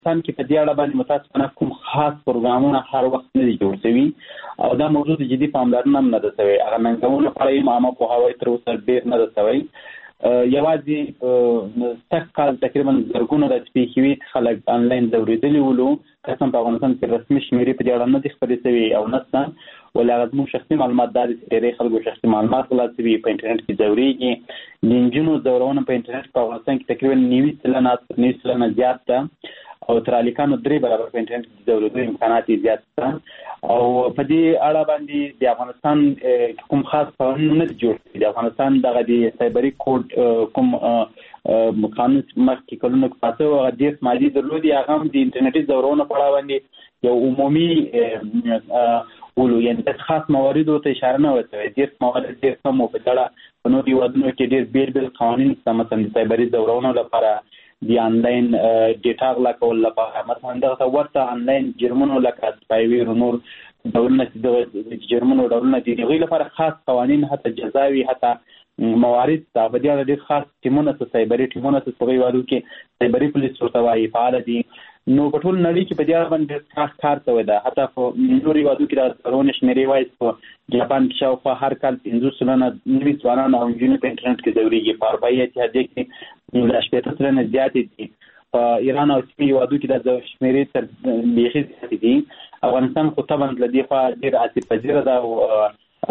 افغانستان کې په دې اړه باندې متاسفانه کوم خاص پروګرامونه هر وخت نه دي جوړ شوي او دا موضوع د جدي پاملرنه هم نه ده شوې. هغه ننګونو په اړه عامه پوهاوی تر اوسه ډېر نه ده شوی. یوازې سږ کال تقریبا زرګونه د سپیکوي خلک آنلاین ځورېدلي ولو، قسم په افغانستان کې رسمي شمیرې په دې اړه نه دي خپرې شوي او نشته، ولې هغه زموږ شخصي معلومات دا دي چې ډېری خلکو شخصي معلومات غلا شوي، په انټرنیټ کې ځورېږي. د نجونو ځورونه په انټرنیټ په افغانستان کې تقریبا 90% زیات ده او تر هلکانو 3 برابر په انټرنیټ کې د ځورېدو امکانات یې زیات ده او په دې اړه باندې د افغانستان کوم خاص قانون نه جوړ شوی. د افغانستان دغه د سایبري کوډ کوم قانون مخکې کلونه پاته او هغه ډېر مالي درلودي، هغه هم د انټرنیټي ځورونو په اړه باندې یو عمومي ولو، یعنې د خاص مواردو ته اشاره نه وه شوې. ډېر موارد ډېر کم و. په دې اړه په نورو هېوادونو کې ډېر بېل بېل قوانین شته، مثلا د سایبري ځورونو لپاره، د آنلاین ډیټا غلا کول لپاره، مثلا دغه ورته آنلاین جرمونو لکه سپایویر او نور ډولونه چې د جرمونو ډولونه دي، د هغوی لپاره خاص قوانین، حتی جزاوي، حتی موارد ته په دې اړه ډېر خاص ټیمونه شته، سایبري ټیمونه شته. په هغوی هېوادو کې سایبري پولیس ورته وایي فعاله دي. نو په ټول نړۍ کې په دې اړه باندې ډېر کار شوی ده. حتی په نورو هېوادو کې د ځورونې شمېرې وایي په جاپان کې شاوخوا هر کال 50 سلنه نوي ځوانان او نجونې په انټرنیټ کې ځورېږي. په اروپایي اتحادیه کې 80 سلنه زیاتې دي. په ایران او سیمې هېوادو کې د شمېرې تر بیخي زیاتې دي. افغانستان خو طبعا له دې خوا ډېر عاطفه پذیره ده او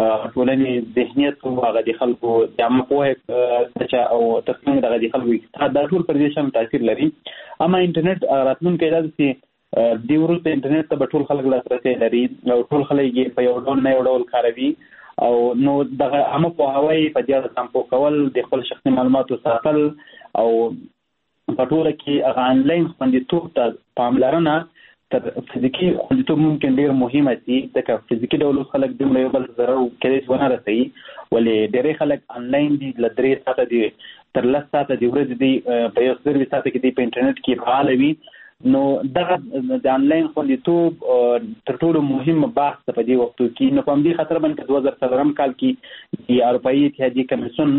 ټولنې ذهنیت او هغه د خلکو د عامه پوهې او ترڅنګ دغه د خلکو اقتصاد دا ټول پر دې شان تاثیر لري. اما انټرنیټ راتلونکی دا ده چې دې وروسته انټرنیټ ته به ټول خلک لاسرسی لري او ټول خلک یې په یو ډول نه یو ډول کاروي او نو دغه عامه پوهاوی په دې اړه سمپو کول، د خپل شخصي معلوماتو ساتل او په ټوله کې هغه آنلاین خوندیتوب ته پاملرنه تر فزیکي خوندیتوب ممکن ډېر مهمه شي، ځکه فزیکي ډول اوس خلک دومره یو بل ضرر کېدای شي ونه رسوي، ولې ډېری خلک آنلاین دي، له 3 ساعته دي تر 10 ساعته د ورځې دي په یو 24 ساعته کې دي په انټرنیټ کې فعاله وي. نو دغه د آنلاین خوندیتوب تر ټولو مهم بحث په دې وختو کې. نو په همدې خاطر باندې 2004 کال کې د اروپایي اتحادیې کمیسیون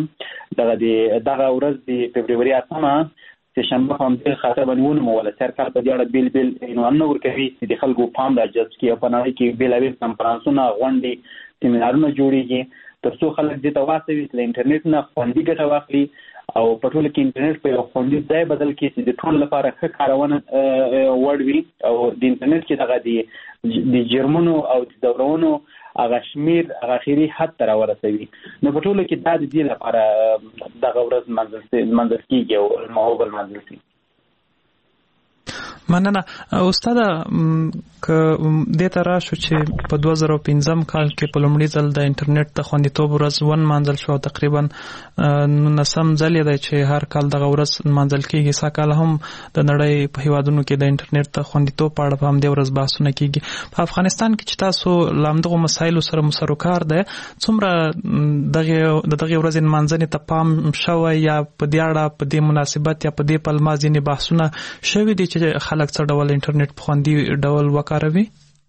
دغه ورځ د فبروري 8 چې شنبه په همدې خاطر باندې ونوموله. سرکار په دې اړه بیل بیل عنوانونه ورکوي چې د خلکو پام راجذب کړي او په نړۍ کې بېلابېل کنفرانسونه، غونډې، سیمینارونه جوړېږي تر څو خلک دې ته واستوي چې له انټرنیټ نه خوندي ګټه واخلي او په ټوله کې انټرنیټ په یو خوندي ځای بدل کړي چې د ټولو لپاره ښه کارونه وړ وي او د انټرنیټ کې دغه د جرمونو او د ځورونو هغه شمېر هغه اخري حد ته راورسوي. نو په ټوله کې دا د دې لپاره دغه ورځ لمانځل کېږي او المحوب لمانځل کېږي. مننه استاده. که دې ته راشو چې په 2015 کال کې په لومړي ځل د انټرنیټ د خوندیتوب ورځ ونمانځل شو، تقریبا 19 ځل دی چې هر کال دغه ورځ نمانځل کېږي. سږ هم د نړۍ په هیوادونو کې د انټرنیټ د خوندیتوب په اړه په همدې ورځ بحثونه کېږي. په افغانستان کې چې تاسو له همدغو مسایلو سره مسروکار دی، څومره دغه ورځې نمانځنې ته پام شوی یا په دې اړه په دې مناسبت یا په دې پلمه ځینې بحثونه شوي دي چې خلک څه ډول انټرنیټ په خوندي ډول وکاروي؟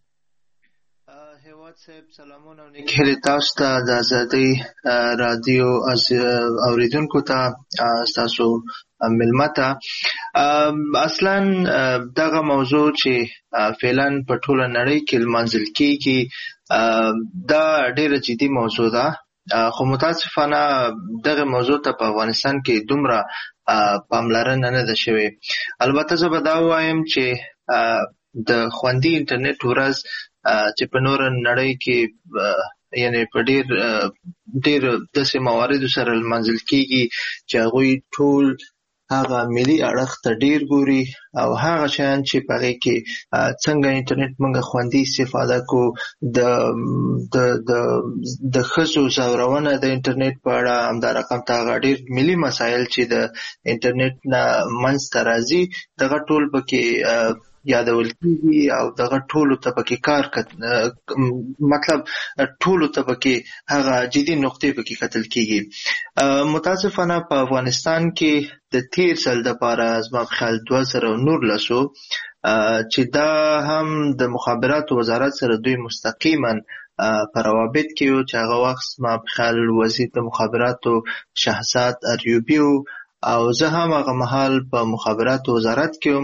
هیواد صاحب سلامونه او نیک هیلې تاسو ته، د ازادۍ رادیو اوریدونکو ته، ستاسو مېلمه ته. اصلا دغه موضوع چې فعلا په ټوله نړۍ کې لمانځل کېږي دا ډېره جدي موضوع ده، خو متاسفانه دغه موضوع ته په افغانستان کې دومره پاملرنه نه ده شوې. البته زه به دا ووایم چې د خوندي انټرنیټ ورځ چې په نوره نړۍ کې یعنی په ډېر داسې مواردو سره لمانځل کېږي چې هغوی ټول هغه ملي اړخ ته ډېر ګوري او هغه شیان چې په هغې کې څنګه انټرنیټ موږ خوندي استفاده کړو، د ښځو ځورونه د انټرنیټ په اړه، همدارقم ته هغه ډېر ملي مسایل چې د انټرنیټ نه منځته راځي دغه ټول پکې یادول کېږي او دغه ټولو ته پکې مطلب ټولو ته پکې هغه جدي نقطې پکې کتل کېږي. متاسفانه په افغانستان کې د تیر ځل دپاره زما په خیال 2019 چې دا هم د مخابراتو وزارت سره دوی مستقیما په روابط کې و چې هغه وخت زما په خیال وزیر د مخابراتو شهزاد ایوبي و او زه هم هغه مهال په مخابراتو وزارت کې وم.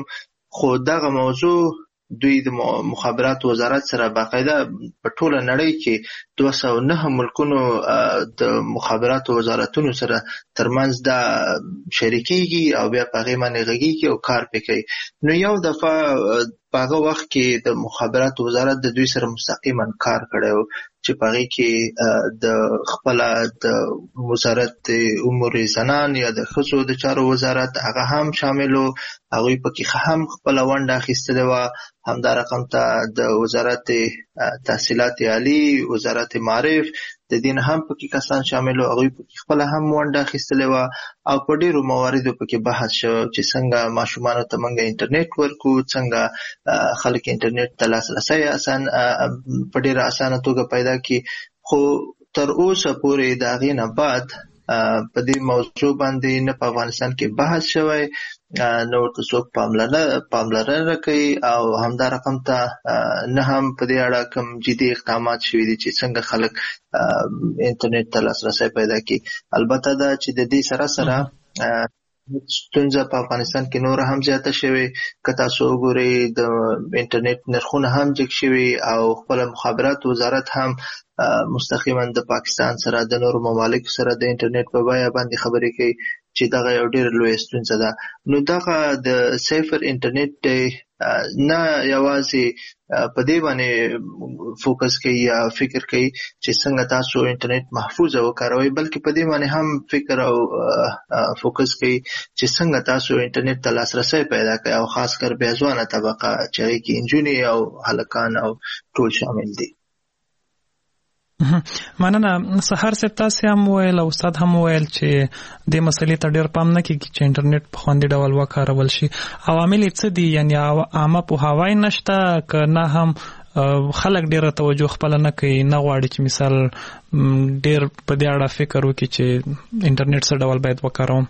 خو دغه موضوع دوی د مخابراتو وزارت سره باقاعده په ټوله نړۍ کې 209 ملکونو د مخابراتو وزارتونو سره ترمنځ دا شریکيږي او بیا په هغې باندې غږیږي او کار پې کوي. نو یو دفعه په هغه وخت کې د مخابراتو وزارت د دوی سره مستقیما کار کړی و چې په هغې کې د خپله د وزارت امور زنان یا د ښځو د چارو وزارت هغه هم شامل و. هغوی پکې هم خپله ونډه اخیستلې وه. همدا رقم ته د وزارت تحصیلات عالی، وزارت معارف د دین هم پکې کسان شامل وو. هغوی پکې خپله هم ونډه اخیستلې وه او په ډېرو مواردو پکې بحث شو چې څنګه ماشومانو ته موږ انټرنیټ ورکړو، څنګه خلک انټرنیټ ته لاسرسی په ډېره اسانه توګه پیدا کړي. خو تر اوسه پورې د هغې نه بعد په دې موضوع باندې نه په افغانستان کې بحث شوی، نه ورته څوک پاملرنه کوي او همدا رقم ته نه هم په دې اړه کوم جدي اقدامات شوي دي چې څنګه خلک انټرنیټ ته لاسرسی پیدا کړي. البته دا چې د دې سره سره ستونزه په افغانستان کې نور هم زیاته شوې. که تاسو وګورئ د انټرنیټ نرخونه هم جګ شوي او خپل مخابرات وزارت هم مستقیما د پاکستان سره د نورو ممالکو سره د انټرنیټ په بیه باندې خبرې کوي چې دغه یو ډېر لوی ستونزه ده. نو دغه د سیفر انټرنیټ دی نه یوازې په دې باندې فوکس کوي یا فکر کوي چې څنګه تاسو انټرنیټ محفوظه وکاروئ، بلکې په دې باندې هم فکر او فوکس کوي چې څنګه تاسو انټرنیټ ته لاسرسی پیدا کړئ او خاص کر بیا ځوانه طبقه چې هغې کې نجونې او هلکان او ټول شامل دي. مننه. سهار صاحب تاسې هم وویل او استاد هم وویل چې دې مسلې ته ډېر پام نه کېږي چې انټرنیټ په خوندي ډول وکارول شي. عوامل یې څه دي؟ یعنې عامه پوهاوی نشته که نه هم خلک ډېره توجه خپله نه کوي، نه غواړي چې مثال ډېر په دې اړه فکر وکړي چې انټرنیټ څه ډول باید وکاروم؟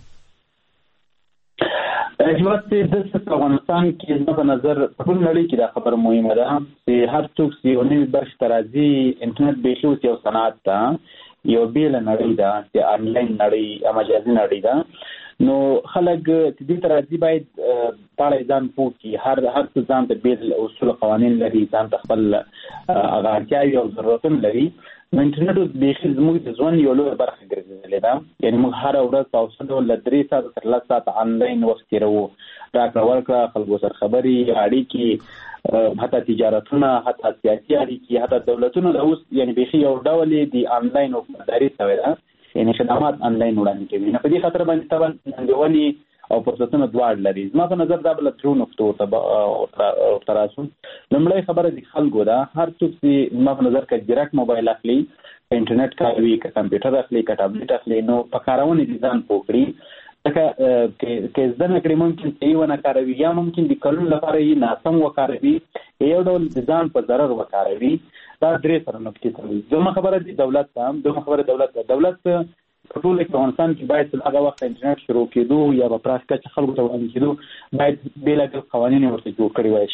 هیواد چې د افغانستان کې زما په نظر په ټول نړۍ کې دا خبره مهمه ده چې هر څوک چې یو نوي برخې ته راځي، انټرنیټ بیخي اوس یو صنعت ده، یو بېله نړۍ ده چې انلاین نړۍ، مجازي نړۍ ده. نو خلک چې دې ته راځي باید په اړه ځان پوه کړي. هر څه ځان ته بېل اصول قوانین لري، ځان ته خپل هغه اړتیاوې او ضرورتونه لري. نو انټرنیټ اوس بیخي زموږ د ژوند یو لویه برخه ګرځېدلې ده. یعنې موږ هره ورځ په اوسط ډول له 3 ساعته تر 10 ساعته انلاین وخت تېروو، راکړه ورکړه، خلکو سره خبرې، اړیکې، حتی تجارتونه، حتی سیاسي اړیکې، حتی دولتونه د اوس یعنې بیخي یو ډول یې د انلاین حکومتداري شوې ده، یعنې خدمات انلاین وړاندې کوي. نو په دې خاطر باندې طبعا ننګونې او فرصتونه دواړه لري. زما په نظر دا بله درو نقطو ورته راسو. لومړی خبره د خلکو ده. هر څوک چې زما په نظر که ډیرکټ موبایل اخلي، که انټرنیټ کاروي، که کمپیوټر اخلي، که ټابلیټ اخلي، نو په کارونې دې ځان پوه کړي. ځکه که زده نه کړي ممکن صحیح ونه کاروي یا ممکن د کلونو لپاره یې ناسم وکاروي، یو ډول د ځان په ضرر وکاروي. دا درې سره نقطې سره. دویمه خبره د دولت ته. دولت په ټول افغانستان کې باید هغه وخت انټرنیټ شروع کېدو یا په پراخ کچه خلکو ته وړاندې کېدو باید بېلابېل قوانین ورته جوړ کړي وای.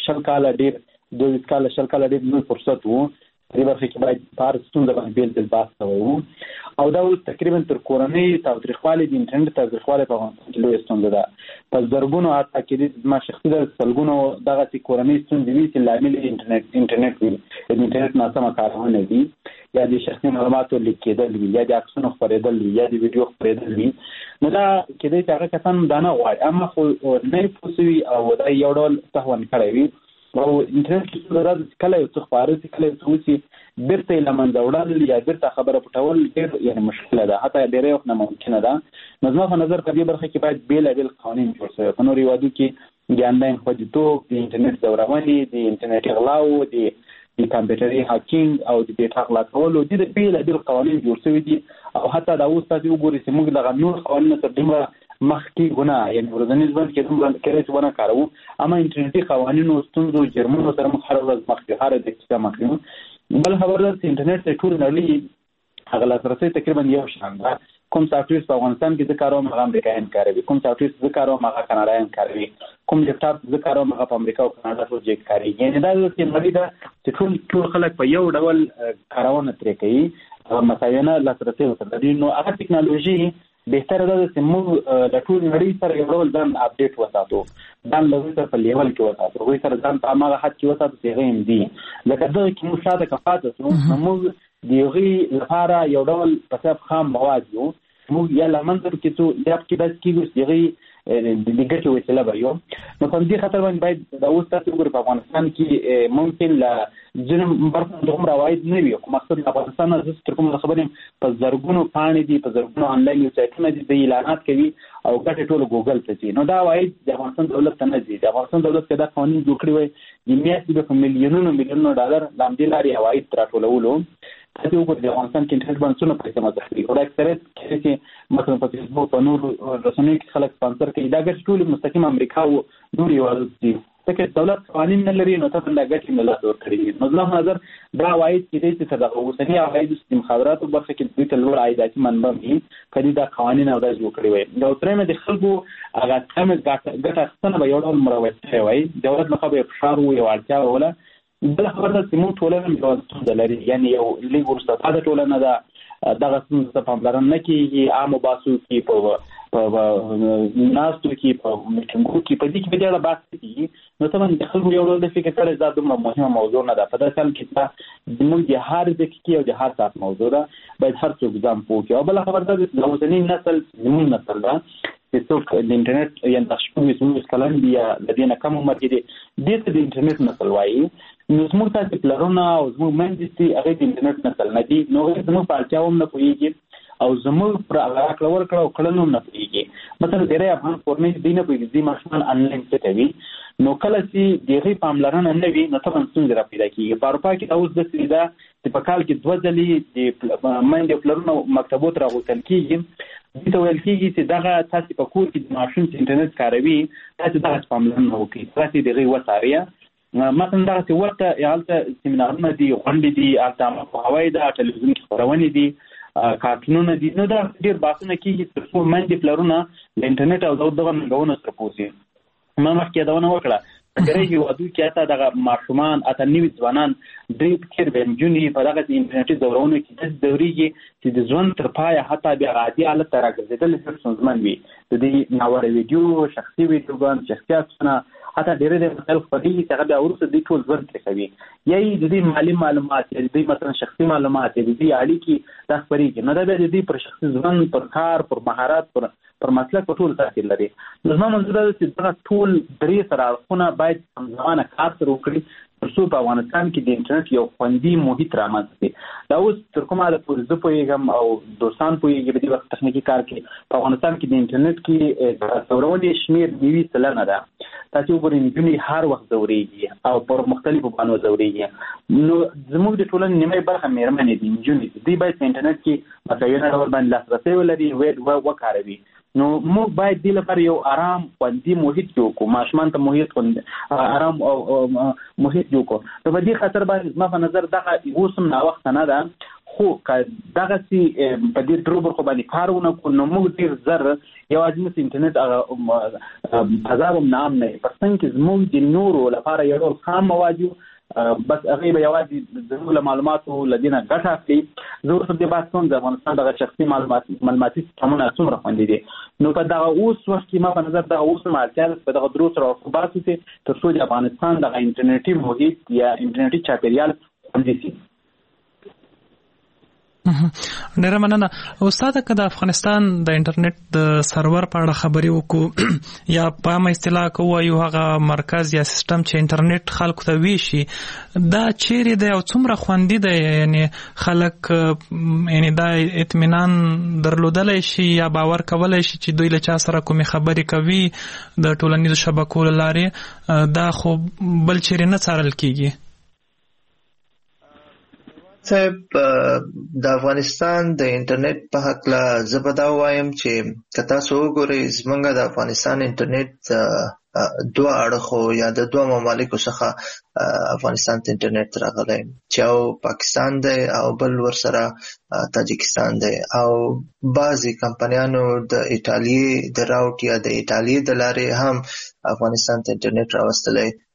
20 کاله ډېر لوی فرصت و. په دې برخه کې باید په هر ستونزه باندې بېل بحث شوی و. او دا اوس تقریبا تر کورنۍ تاوتریخوالي د انټرنیټ تاوتریخوالی په افغانستان کې لویه ستونزه ده. په زرګونو حتی کېدای زما شخصي درس سلګونو دغسې کورنۍ ستونزې وي چې لامل یې انټرنیټ وي، د انټرنیټ ناسمه کارونه دي، یا د شخصي معلوماتو لیک کېدل وي، یا د عکسونو خپرېدل وي، یا د ویډیو خپرېدل وي. نو دا کېدای چې هغه کسان دا نه غواړي، اما خو نه یې پوه سوي او دا یو ډول تهون کړی وي. او انټرنیټ کې څه راځي کله یو څه خپاره شي، کله یو څه وشي، بیرته یې له منځه وړل یا بیرته خبره پټول ډېر یعنې مشکله ده، حتی ډېری وخت ناممکنه ده. نو زما په نظر په دې برخه کې باید بېلابېل قوانین جوړ شوي. په نورو هېوادو کې د انلاین خوندیتوب، د انټرنیټ ځورونې، د انټرنیټ اغلاو، د کمپیوټري هاکینګ او د ډیټا غلا کولو د بېلابېل قوانین جوړ شوي دي. او حتی دا اوس تاسې وګورئ چې موږ دغه نور قوانینو تر دومره مخکې ګناه یعنې ورځني ژوند کې دومره کېدای شي ونه کاروو، اما انټرنیټي قوانینو، ستونزو، جرمونو سره موږ هره ورځ مخ یو، هره دقیقه مخ یو. بل خبر ده چې انټرنیټ د ټول نړۍ هغه لاسرسی تقریبا یو شان ده. کوم سافټویر په افغانستان کې زه کاروم هغه امریکایان کاروي، کوم سافټویر زه کاروم هغه کاناډایان کاروي، کوم لیپټاپ زه کاروم هغه په امریکا او کاناډا ټول ځای کاروي. یعنې دا یو نړۍ ده چې ټول خلک په یو ډول کارونه ترې کوي، مساویانه لاسرسی ورته لري. نو هغه ټکنالوژي بهتره ده چې موږ د ټول نړۍ سره یو ډول ځان اپډیټ وساتو، ځان له سره په لیول کې وساتو، هغوی سره ځان په هغه حد کې وساتو چې هغه هم دي. لکه دغه کې موږ شاته که پاتې شو، موږ د هغوی لپاره یو ډول په خام مواد یو، موږ یا له منځ کې څو یا پکې داسې کېږو چې هغوی د ګټې وسیله به یو. نو په دې خاطر باندې باید د اوس تاسو وګورئ په افغانستان کې ممکن له ځینو برخو دومره عواید نه وي، خو مقصد د افغانستان نه زه تر کومه خبرې په زرګونو پاڼې دي، په زرګونو آنلاین ویبسایټونه دي، د اعلانات کوي او ګټې ټوله ګوګل ته ځي. نو دا عواید د افغانستان دولت ته نه ځي. د افغانستان دولت که دا قوانین جوړ کړي وای د میاشتې به په میلیونونو ډالر له همدې لارې عواید راټولولو. تاسو وګورئ د افغانستان کې انټرنیټ باندې څونه پیسې مصرف کړي، او دا اکثریت کې مثلا په فیسبوک په نورو رسنیو کې خلک سپانسر کوي، دا ګټې ټولې مستقیم امریکا او نور هېوادو دي. ځکه دولت قوانین نه لري، نو تاسو دا ګټې نه لاسته ورکړي دي. نو زما په نظر دا عواید کېدای شي چې دغه اوسني عوایدو د مخابراتو برخه کې دوی ته لوړ عایداتي منبع وي که دوی دا قوانین او دا جوړ کړي وای. یو درېیمه د خلکو هغه کمې ګټه اخیستنه به یو ډول مروج شوی وای، دولت لخوا به یې فشار و، یو اړتیا به وله. بله خبره ده چې موږ ټولنه یوه ستونزه لري، یعنې یو لږ وروسته پاتې ټولنه ده. دغه ستونزو ته پاملرنه نه کېږي، عامو بحثو کې په ناستو کې په میټینګونو کې په دې کې په دې اړه بحث نه کېږي. نو طبعا د خلکو یو ډول د فکر کړی دا دومره مهمه موضوع نه ده. په داسې حال کې دا زموږ د هر دقیقې او د هر ساعت موضوع ده، باید هر څوک ځان پوه کړي. او بله خبره ده چې د اوسني نسل زموږ نسل ده چې څوک د انټرنیټ یا د 18 کلن دي یا د دې نه کم عمر کې دي، دې ته د انټرنیټ نسل وایي. نو زموږ تاسې پلرونه او زموږ میندې چې هغوی د انټرنیټ نسل نه دي، نو هغوی زموږ په اړتیاو هم نه پوهېږي او زموږ پر راکړه ورکړه او کړنو هم نه پوهېږي. مثلا ډېری افغان کورنۍ دوی نه پوهېږي دوی ماشومان آنلاین څه کوي. نو کله چې د هغوی پاملرنه نه وي، نو طبعا ستونزې را پیدا کېږي. په اروپا کې دا اوس داسې ده چې په کال کې 2 ځلې د میندې او پلرونو مکتبو ته راغوښتل کېږي. دوی ته ویل کېږي چې دغه تاسې په کور کې د ماشوم چې انټرنیټ کاروي تاسې دغسې پاملرنه وکړئ، تاسې د هغوی وڅارئ. مثلا دغسې ورته هلته سیمینارونه دي، غونډې دي، هلته عامه پوهاوی ده، ټلویزیون کې خپرونې دي، کارټونونه دي. نو دا ډېر بحثونه کېږي تر څو میندې پلرونه له انټرنیټ او دغه ننګونو سره پوه شي. ما مخکې یادونه وکړه په ډېری هېوادو کې حتی دغه ماشومان حتی نوي ځوانان دوی فکر به نجونې په دغسې انټرنیټي دورونو کې داسې دورېږي چې د ژوند تر پایه حتی بیا عادي حالت ته راګرځېدل ډېر ستونزمن وي. د دې ناوړه ویډیو، شخصي ویډیوګان، شخصي عکسونه، حتی ډېری د مسایل خپرېږي چې هغه بیا وروسته دوی ټول ژوند ترې کوي. یا یې د دې مالي معلومات یا د دوی مثلا شخصي معلومات یا د دوی اړیکې دا خپرېږي. نو دا بیا د دوی پر شخصي ژوند، پر کار، پر مهارت، پر مسلک په ټول تاثیر لري. نو زما منظور دا ده چې دغه ټول درې سره اړخونه باید همزمانه کار سره وکړي تر څو په افغانستان کې د انټرنیټ یو خوندي محیط رامنځته شي. دا اوس تر کومه حده پورې زه پوهېږم او دوستان پوهېږي په دې وخت تخنیکي کار کې په افغانستان کې د انټرنیټ کې ځورونې شمېر 90 سلنه ده. تاسې وګورئ نجونې هر وخت ځورېږي او پر مختلفو بانو ځورېږي. نو زموږ د ټولنې نیمایي برخه مېرمنې دي، نجونې دي. دوی باید په انټرنیټ کې مساویانه ډول باندې لاسرسی ولري، وکاروي. نو موږ باید دې لپاره یو آرام خوندي محیط جوړ کړو، ماشومان ته محیط آرام او محیط جوړ کړو. نو په دې خاطر باندې زما په نظر دغه اوس هم ناوخته نه ده، خو که دغسې په دې درو برخو باندې کار ونه کړو نو موږ ډېر زر یوازې مثل انټرنیټ هغه فضا به نام نه وي، پر څنګ کې زموږ د نورو لپاره یو ډول خام مواد یو، بس هغوی به یوازې زموږ له معلوماتو له دې نه ګټه اخلي. زه وروسته دې بحث کوم د افغانستان دغه شخصي معلوماتي سیسټمونه څومره خوندي دي. نو په دغه اوس وخت کې ما په نظر دغه اوس هم اړتیا ده په دغه درو سره ارتباط وشي تر څو د افغانستان دغه انټرنیټي محیط یا انټرنیټي چاپېریال خوندي شي. ډیره مننه استاد. که د افغانستان د انټرنیټ د سرور په اړه خبرې وکړو یا په عامه اصطلاح کې ووایو هغه مرکز یا سیستم چې انټرنیټ خلکو ته ویشي، دا چیرې دی او څومره خوندي دی؟ یعنی خلک یعنی دا اطمینان درلودلی شي یا باور کولی شي چې دوی له چا سره کومې خبرې کوي د ټولنیزو شبکو له لارې، دا خو بل چیرې نه څارل کیږي. صاحب د افغانستان د انټرنیټ په هکله زه به دا ووایم چې که تاسو وګورئ زموږ د افغانستان انټرنیټ دوه اړخو یا د دوه ممالکو څخه افغانستان ته انټرنیټ راغلی، چې یو پاکستان دی او بل ورسره تاجکستان دی. او بعضې کمپنیانو د ایټالیې د راوټ یا د ایټالیې د لارې هم افغانستان ته انټرنیټ راوستلی،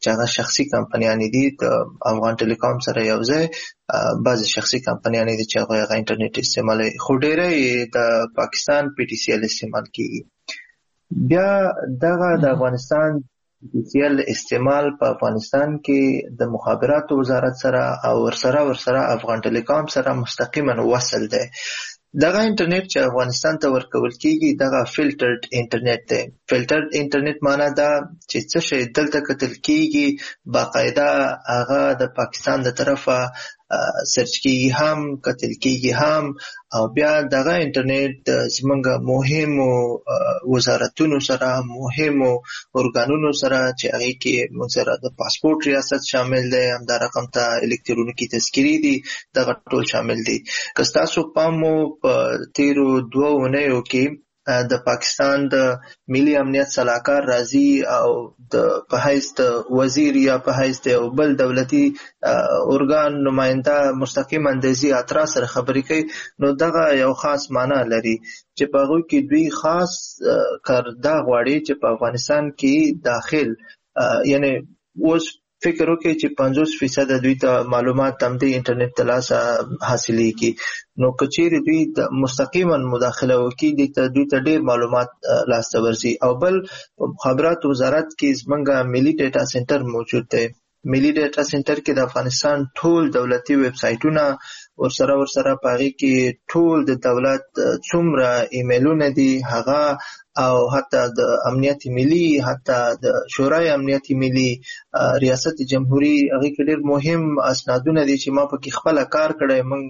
چې هغه شخصي کمپنیانې دي د افغان ټیلیکام سره یو ځای بعضې شخصي کمپنیانې دي چې هغه انټرنیټ استعمالوي خو ډېری د پاکستان PTCL استعمال کیږي. بیا دغه د افغانستان PTCL استعمال په افغانستان کې د مخابراتو وزارت سره او ورسره افغان ټیلیکام سره مستقیما وصل دی. دغه انټرنیټ چې افغانستان ته ورکول کیږي دغه فلټرډ انټرنیټ دی. فلټرډ انټرنیټ معنا دا چې څه شی دلته کتل کیږي باقاعده هغه د پاکستان د طرفه سرچ کیږي هم کتل کیږي هم او بیا دغه انټرنیټ زمونږ مهمو وزارتونو سره مهمو ارګانونو سره چې هغې کې موږ سره د پاسپورټ ریاست شامل دی همدا رقم ته الکترونیکي تذکرې دي دغه ټول شامل دي. که ستاسو پام مو په تیرو 2 اونیو کې د پاکستان د ملي امنیت صلاحکار راځي او په حیث د وزیر یا په حیث د یو بل دولتي ارګان نماینده مستقیما د ځي اعتراض سره خبرې کوي نو دغه یو خاص معنا لري چې په هغوی کې دوی خاص کار دا غواړي چې په افغانستان کې داخل یعنی اوس فکر وکړئ چې 50% دوی ته معلومات هم د انټرنیټ د لاسه حاصلېږي نو که چیرې دوی مستقیما مداخله وکړي دوی ته ډېر معلومات لاسته ورځي. او بل په مخابراتو وزارت کې زموږ ملي ډیټا سنټر موجود دی. ملي ډیټا سنټر کې د افغانستان ټول دولتي ویب سایټونه ورسره په هغې کې ټول د دولت څومره ایمیلونه دي هغه او حتی د امنیت ملي حتی د شورای امنیت ملي ریاست جمهوری هغې کې ډېر مهم اسنادونه دي چې ما پکې خپله کار کړی موږ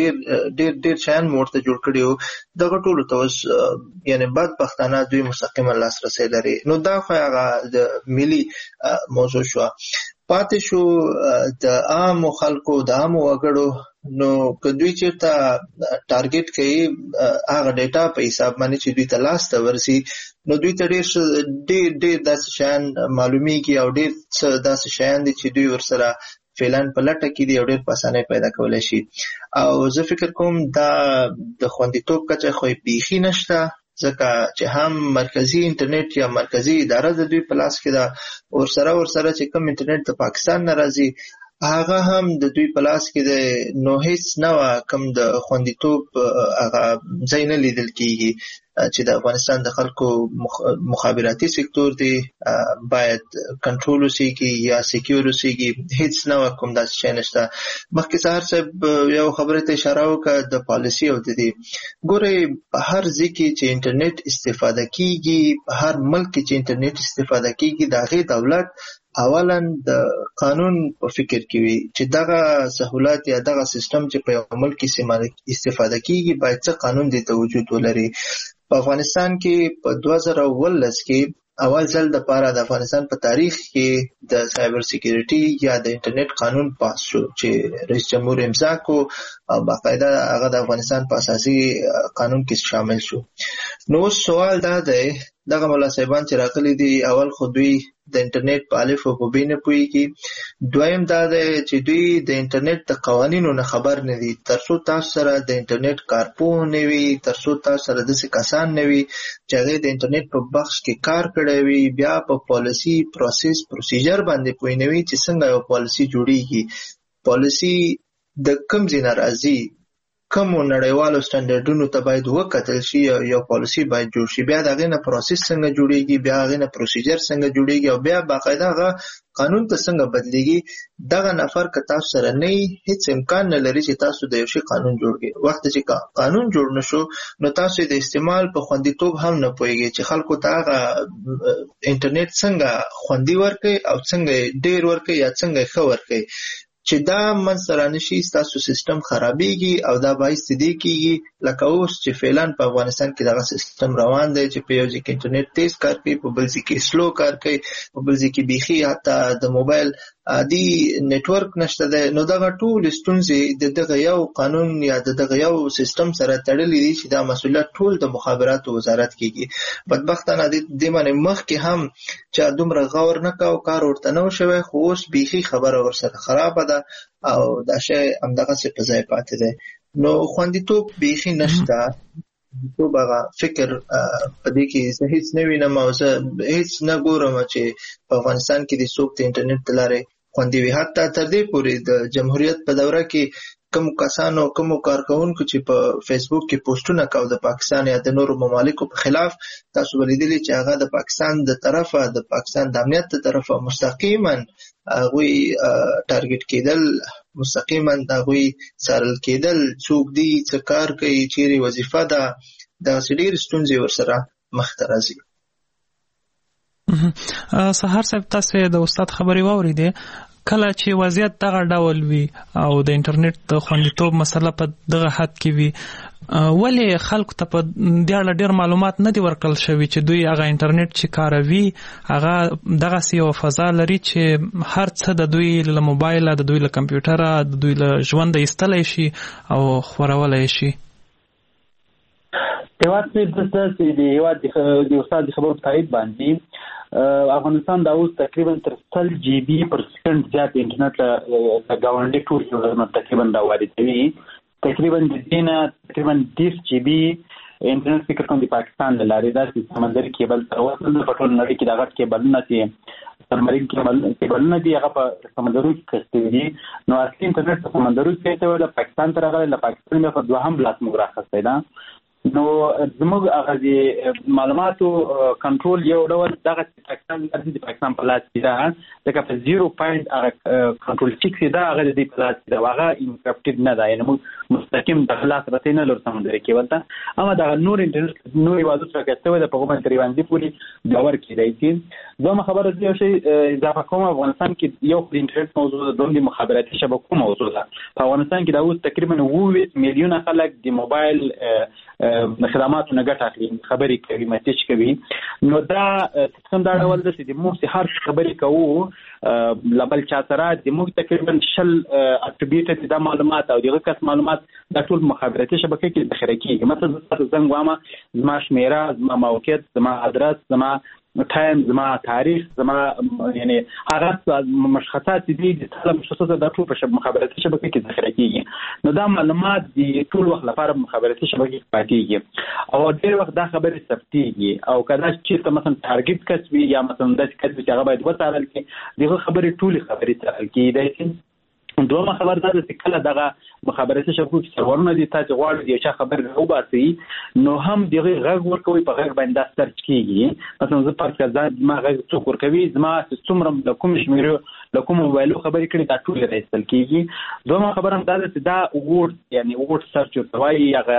ډېر شیان مو ورته جوړ کړي وو دغه ټولو ته اوس یعنې بدبختانه دوی مستقیما لاسرسی لري. نو دا خو هغه د ملي موضوع شوه. پاتې شو د عامو خلکو د عامو وګړو نو که دوی چېرته ټارګېټ کوي هغه ډیټا په حساب باندې چې دوی ته لاسته ورځي نو دوی ته ډېر داسې شیان معلومیږي او ډېر څه داسې شیان دي چې دوی ورسره فعلا په لټه کې دي او ډېر په اسانۍ پیدا کولی شي. او زه فکر کوم دا د خوندیتوب کچه خو یې بیخي نشته ځکه چې هم مرکزي انټرنیټ یا مرکزي اداره د دوی په لاس کې ده ورسره چې کوم انټرنیټ د پاکستان نه راځي هغه هم د دوی په لاس کې دی نو هیڅ نه وه کوم د خوندیتوب هغه ځای نه لیدل کیږي چې د افغانستان د خلکو مخابراتي سکتور دی باید کنټرول وسیږي یا سکیور وسیږي هیڅ نه وه کوم داسې شی نشته. مخکې سهار صاحب یو خبرې ته اشاره وکړه د پالیسي او د دې ګورئ په هر ځای کې چې انټرنیټ استفاده کیږي په هر ملک کې چې انټرنیټ استفاده کیږي د هغې دولت اولا د قانون په فکر کې وي چې دغه سهولت یا دغه سیستم چې په یو ملک کې استفاده کیږي باید څه قانون دې ته وجود ولري. په افغانستان کې په 2019 کې اول ځل دپاره د افغانستان په تاریخ کې د سایبر سیکیورټي یا د انټرنیټ قانون پاس شو چې رئیس جمهور امضا کو او باقاعده هغه د افغانستان په اساسي قانون کې شامل شو. نو سوال دا دی دغه مولا صاحبان چې راغلي دي اول خو دوی د انټرنیټ په الف او په ب نه پوهېږي دویم دا دی چې دوی د انټرنیټ د قوانینو نه خبر نه دي ترڅو تاسو سره د انټرنیټ کارپوه نه وي ترڅو تاسو سره داسې کسان نه وي چې هغې د انټرنیټ په بخش کې کار کړی وي بیا په پالیسي پروسیجر باندې پوه نه وي چې څنګه یو پالیسي جوړیږي پالیسي د کوم ځای نه راځي کومو نړیوالو سټنډرډونو ته باید وکتل شي یو پالیسي باید جوړ شي بیا د هغې نه پروسس څنګه جوړیږي بیا هغې نه پروسیجر څنګه جوړیږي او بیا باقاعده هغه قانون ته څنګه بدلیږي دغه نفر که تاسو سره نه وي هیڅ امکان نه لري چې تاسو د یو شي قانون جوړ کړئ. وخت چې قانون جوړ نه شو نو تاسو د استعمال په خوندیتوب هم نه پوهېږئ چې خلکو ته هغه انټرنیټ څنګه خوندي ورکړئ او څنګه یې ډېر ورکړئ یا څنګه یې ښه ورکړئ چې دا منځته رانشي ستاسو سیستم خرابېږي او دا باعث دې کېږي لکه اوس چې فعلا په افغانستان کې دغه سیستم روان دی چې په یو ځای کې انټرنیټ تیز کار کوي په بل ځای کې سلو کار کوي په بل ځای کې بیخي حتی د موبایل عادي نیټورک نشته دی نو دغه ټولې ستونزې د دغه یو قانون یا د دغه یو سیستم سره تړلې دي چې دا مسؤلیت ټول د مخابراتو وزارت کېږي. بدبختانه دې باندې مخکې هم چې دومره غور نه کوو کار ورته نه و شوی خو اوس بیخي خبره ورسره خرابه ده او دا شی همدغسې په ځای پاتې دی نو خوندیتوب بیخي نشته خوندیتوب هغه فکر په دې کې زه هیڅ نه وینم او زه هیڅ نه ګورم چې په افغانستان کې د څوک د انټرنیټ د لارې خوندي وي. حتی تر دې پورې د جمهوریت په دوره کې کوم کسانو کوم کارکونکو چې په فیسبوک کې پوسټونه کاو د پاکستان یا د نورو ممالکو په خلاف، تاسو ولیدلی چې هغه د پاکستان د طرفه د پاکستان د امنیت د طرفه مستقیما هغوی ټارګټ کېدل، مستقیما هغوی څارل کېدل، څوک دي، څه کار کوي، چیرې وظیفه ده، دغسې ډېرې ستونزې ورسره مخته راځي. سهار صاحب، تاسو د استاد خبرې واورېدې. کله چې وضعیت دغه ډول وي او د انټرنیټ د خوندیتوب مسله په دغه حد کې وي، ولې خلکو ته په دې اړه ډېر معلومات نه دي ورکړل شوي چې دوی هغه انټرنیټ چې کاروي هغه دغسې یوه فضا لري چې هر څه د دوی له موبایله، د دوی له کمپیوټره، د دوی له ژونده ایستلی شي او خورولی شي؟ هېواد د هېواد د استاد د خبرو په تایید باندې افغانستان دا اوس تقریبا تر 100 GB پر سکند زیات انټرنیټ له ګاونډي ټول هېوادونو تقریبا دا واردوي. تقریبا د دې نه تقریبا 10 GB انټرنیټ فکر کوم د پاکستان له لارې داسې سمندري کیبل سره وصل دی. په ټول نړۍ کې د غټ کیبلونه چې سبمرین کیبلونه دي هغه په سمندرو کې کشتوي دي. نو اصلي انټرنیټ په سمندرو کې ته د پاکستان ته راغلی، له پاکستان بیا په دوهم لاس موږ راخستی ده. نو زموږ هغه د معلوماتو کنټرول یو ډول دغه پاکستان د پاکستان په لاس کې ده، ځکه په 0 پوینټ هغه کنټرول چې ده هغه د دې په لاس کې ده، هغه انکرپټډ نه ده، یعنې موږ مستقیم د خلاص رسۍ نه لرو سمندري کیبل ته. اما دغه نور انټرنیټ نور هېوادو سره که شوی ده، په هغو باندې تر یوه اندازې پورې باور کېدی شي. دویمه خبره زه یو شی اضافه کوم، افغانستان کې یو د انټرنیټ موضوع ده، دویم د مخابراتي شبکو موضوع ده. په افغانستان کې دا اوس تقریبا 29 میلیونه خلک د موبایل خدماتو نه ګټه اخلي، خبرې کوي، میسیج کوي. نو دا سیستم دا ډول ده چې د موږ هر خبرې کوو له بل چا سره د موږ تقریبا 20 اټریبیوټ دا معلومات او دغه کس معلومات دا ټول مخابراتي شبکې کې ذخیره کېږي. مثلا زه تاسو زنګ وامه، زما شمیره، زما موقعیت، زما ادرس، زما ټایم، زما تاریخ، زما یعنی هغه مشخصات دي د ټول مشخصات د ټول په مخابراتي شبکې کې ذخیره کېږي. نو دا معلومات د ټول وخت لپاره مخابراتي شبکې کې پاتېږي او ډېر وخت دا خبرې ثبتېږي. او کله چې مثلا ټارګټ کس وي یا مثلا داسې کس وي چې هغه باید وڅارل کړي، دغه خبرې ټولې خبرې څارل کېدای شي. دومره خبر دا ده چې کله دغه مخابراتي شبکو کې سرورونه دي، تاسو غواړئ یو چا خبر راوباسئ نو هم دغه غږ ورکوي، په غږ باندې دا سرچ کېږي. مثلا زه فرض کړه زما غږ څوک ورکوي، زما څومره د کوم شمیرو له کوم موبایلو خبرې کړي دا ټول راایستل کېږي. دومره خبره هم دا ده چې دا وورډ یعنی وورډ سرچ ورته وایي، هغه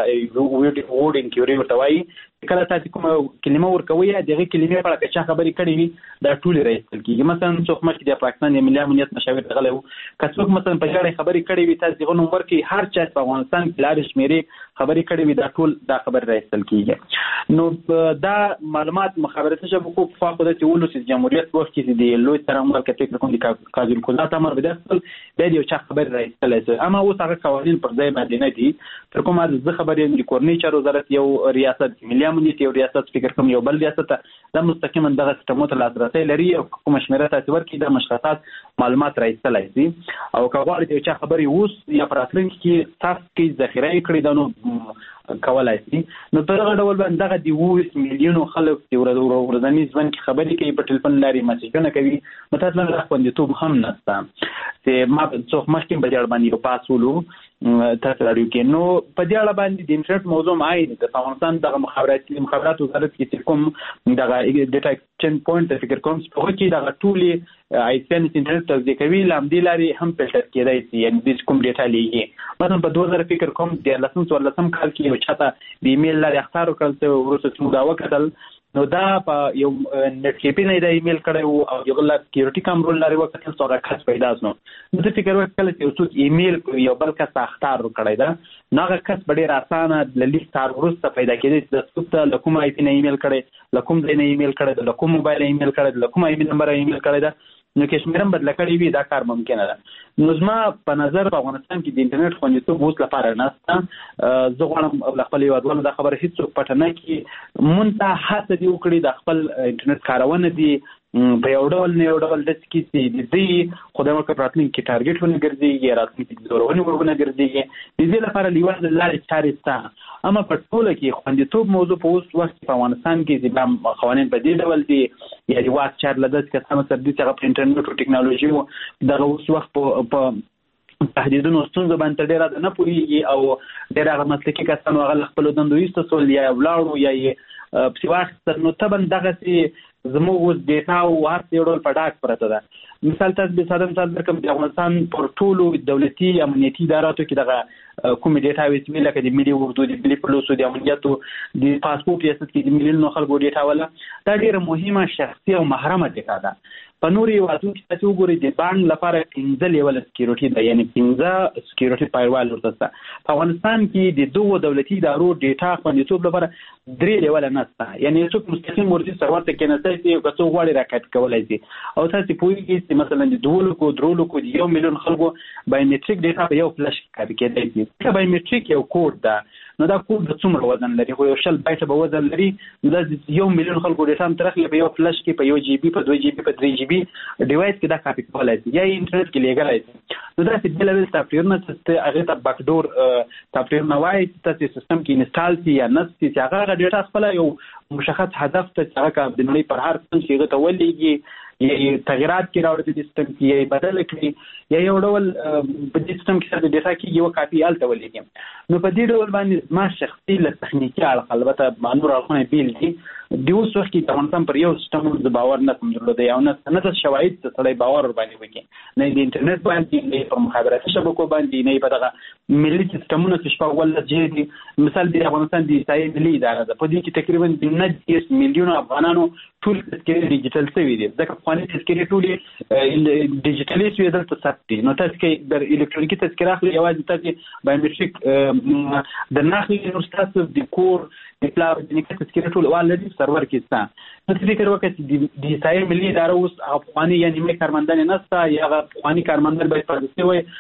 وورډ انکیوري ورته وایي. کله تاسو کومه کلمه ورکوي دغه کلمې په اړه چې خبرې کړي وي دا ټول راایستل کېږي. مثلا څوک مخکې د پاکستان د ملي امنیت مشاور غلی و، که څوک مثلا په اړه خبرې کړي وي، تاسو دغه نمبر کې هر چا په افغانستان کې لارې شمیرې خبرې کړي وي دا ټول دا خبر راایستل کېږي. نو دا معلومات مخابراتي شبکو په خوا خو داسې ولو چې جمهوریت وخت کې د لوی څارنوال که فکر کوم د قاضي القضات امر به درخل بیا د یو چا خبرې راایستلی شي. اما اوس هغه قوانین پر ځای باندې نه دي. تر کومه زه خبرې د کورنۍ چارو وزارت یو ریاست، ملي امنیت یو ریاست، فکر کوم یو بل ریاست دا مستقیما دغه سیستمو ته لاسرسی لري او کومه شمیره تاسو ورکړي د مشخصات معلومات راایستلی شي. او که غواړئ د یو چا خبرې اوس یا په راتلونکي کې تاسو کې ذخیره یې کړي دا نو کولای شي. نو په دغه ډول باندې دغه د 20 میلیونو خلک چې ورځني ژوند کې خبرې کوي، په ټلیفون لارې میسیجونه کوي، متأسفانه دا خوندیتوب هم نشته. چې ما څوک مخکې په دې اړه باندې یو پاس ولو تاسو راډیو کې. نو په دې اړه باندې د انټرنیټ موضوع عین د افغانستان دغه مخابرات وزارت کې چې کوم دغه ډیټا ایکسچینج پوینټ فکر کوم په هغه کې دغه ټولې آیسن انټرنیټ تصدیق کوي، لامدې لارې هم فلټر کېدای شي. یعنې د کوم ډیټا لیږي مثلا په 2000 فکر کوم د 2014 کال کې یو چاته د ایمیل لارې اخطار وکړل چې وروسته موږ دا وکتل نو دا په یو نت کیپی نه د ایمیل کړی وو او یو غلا سکیورټي کامرول لري وکړل څو راکښ پیدا شو. نو ته فکر وکړل چې اوس ایمیل یو بل کس اخطار وکړی دا نو هغه کس ډېر اسانه د لیستار ورسته پیدا کېدی چې د څوک لکوم آی پی نه ایمیل کړی، لکوم ځای نه ایمیل کړی، لکوم موبایل ایمیل کړی، لکوم ایمیل نمبر ایمیل کړی دا نو کې شمیرم بدل کړی وي دا کار ممکنه ده. نو زما په نظر په افغانستان کې د انټرنیټ خوندیتوب اوس لپاره نشته. زه غواړم خپل هېوادوالو دا خبره هېڅوک پټه نه کړي، مونږ ته هڅه دې وکړي د خپل انټرنیټ کارونه دي په یو ډول نه یو ډول داسې کې چې د دې خدای ورکړه په راتلونکي کې ټارګټ ونه ګرځېږي یا راتلونکي کې زورونې ورونه ګرځېږي. د دې لپاره یوازې لارې چارې شته اما په ټوله کې خوندیتوب موضوع په اوس وخت په افغانستان کې د قوانین په دې ډول دي یا د واک چار لدد کسانو سره د څنګه په انټرنیټ او ټکنالوژي مو دغه اوس وخت په تهدیدونو ستونزه باندې ډېر نه پوهیږي او ډېر هغه مسلکي کسانو هغه خپل دندو ایستل یا ولاړو یا په واخت نو تبن دغه سي زموږ ډیټا او هر څه ډول په ډاک پرته ده مثال تاسو به ساده مثال درکم د افغانستان پر ټولو دولتي امنیتي اداراتو کې دغه کوم ډیټا وې لکه د ملي اردو د ملي پولیسو د امنیتو د پاسپورت ریاست کې د ملیونو خلکو ډیټا ولا دا ډیره مهمه شخصي او محرمه ډیټا ده په نوري وادو کې تاسو وګورئ د بانک لپاره 15 لیول سکیورټي ده یعنی 15 سکیورټي فایروال ورته په افغانستان کې د دوه دولتي ادارو ډیټا خوندیتوب لپاره 3 لیول نه شته یعنی څوک مستقیم ورته سرور ته کې نه ځي او څو غواړي راکټ کولای شي او تاسو پوهیږئ چې مثلا د 2 کو 1 ملیون خلکو بایومټریک ډیټا په یو فلش کاپي کېدای شي دا بایومټریک یو کوډ ده نو دا کوډ د څومره وزن لري خو یو شل بایټ به وزن لري نو دا 1 ملیون خلکو ډیټا ترخلي په یو فلش کې په 1 جی بي په 2 جی بي په 3 جی بي ډیوایس کې دا کاپي کولای شي یا انټرنیټ کې لګولای شي نو دا چې د لیول سافټویر ته هغه ته باکډور سافټویر نو وایي چې سیستم کې انسټال شي یا نه چې هغه ډیټا خپل یو مشخص هدف ته هغه د نړۍ پر هر څه کې ته ولېږي یا تغیرات کې راوړي د سیستم کې یا بدل کړي یا یو ډول په سیستم کې د ډیټا کې یو کاپي الته ولېږي نو په دې ډول باندې ما شخصي له تخنیکی اړخ البته مانور اړخونه بیل دي د اوس وخت کې افغانستان پر یو سیستم د باور نه کوم درلود یا نه د شواهد څخه باور ور باندې وکړي نه د انټرنیټ باندې نه په مخابراتي شبکو باندې نه په دغه ملي سیستمونو چې شپه ول جدي مثال د افغانستان د سایه ملي اداره ده په دې کې تقریبا 90 میلیون افغانانو ټول تذکرې ډیجیټل شوي دي ځکه افغاني تذکرې ټول ډیجیټلي شوي دلته ثبت نو تاسو کې د الکترونیکي تذکره اخلي یوازې تاسو بایومټریک د ناخلي نور تاسو د کور د پلار د نیکه تذکره ټول والدي سرور کې ستا نو فکر وکړئ د سایه ملي اداره اوس افغاني یا نیمه کارمندان نه ستا یا افغاني کارمندان باید پردسي وي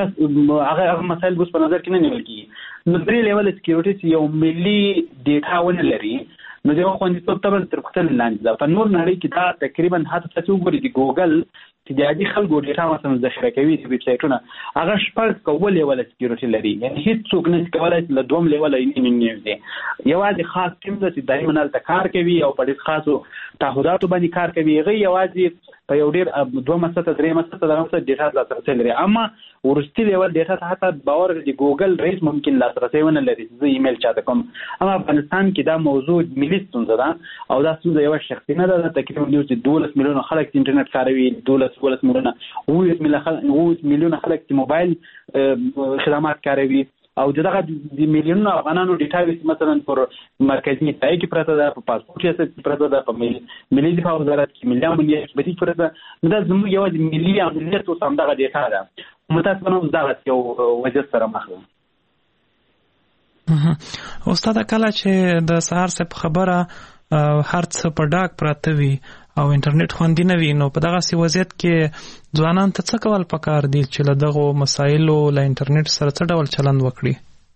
هغه مسایل اوس په نظر کې نه نیول کیږي نو درې لیول سکیورټي یو ملي ډیټا ونه لري نو دا خوندیتوب تبع تر خپل لاندې ده په نور نړۍ کې دا تقریبا حتی تاسو وګورئ د ګوګل چې د عادي خلکو ډیټا مثلا ذخیره کوي د ویب سایټونو هغه شپږ کول لیول سکیورټي لري یعنی هیڅ څوک نه کولای له دوم لیول نه دی یوازې خاص ټیم د دایمه نل کار کوي او په ډېر خاصو تعهداتو باندې کار کوي هغه یوازې په یو ډېر دوه مسته درې مسته دغه ډیټا لاسرسي لري اما ورستي لیول ډیټا ته حتی باور د ګوګل ریس ممکن لاسرسي ونه لري زه ایمیل چاته کوم اما افغانستان کې دا موضوع ملي ستونزه ده او دا ستونزه یو شخصي نه ده تقریبا 12 میلیون خلک انټرنیټ کاروي 12 میلیون خلک چې موبایل خدمات کاروي او دغه د میلیونونو افغانانو ډیټا مثلا پر مرکزی ځای کې پراته ده په پاسپورت ریاست کې پراته ده په ملي دفاع وزارت کې ملي امنیت کې پراته ده دا زموږ یو ملي امنیت او همدغه ډیټا ده متاسفانه دغه یو وجه سره مخ ده استاد کله چې د سهار څخه خبره هر څه په ډاک پراته وي او انټرنیټ خوندي نه وي نو په دغه سی وضعیت کې ځوانان ته څه کول پکار دي چې له دغه مسایلو له انټرنیټ سره څه ډول چلند وکړي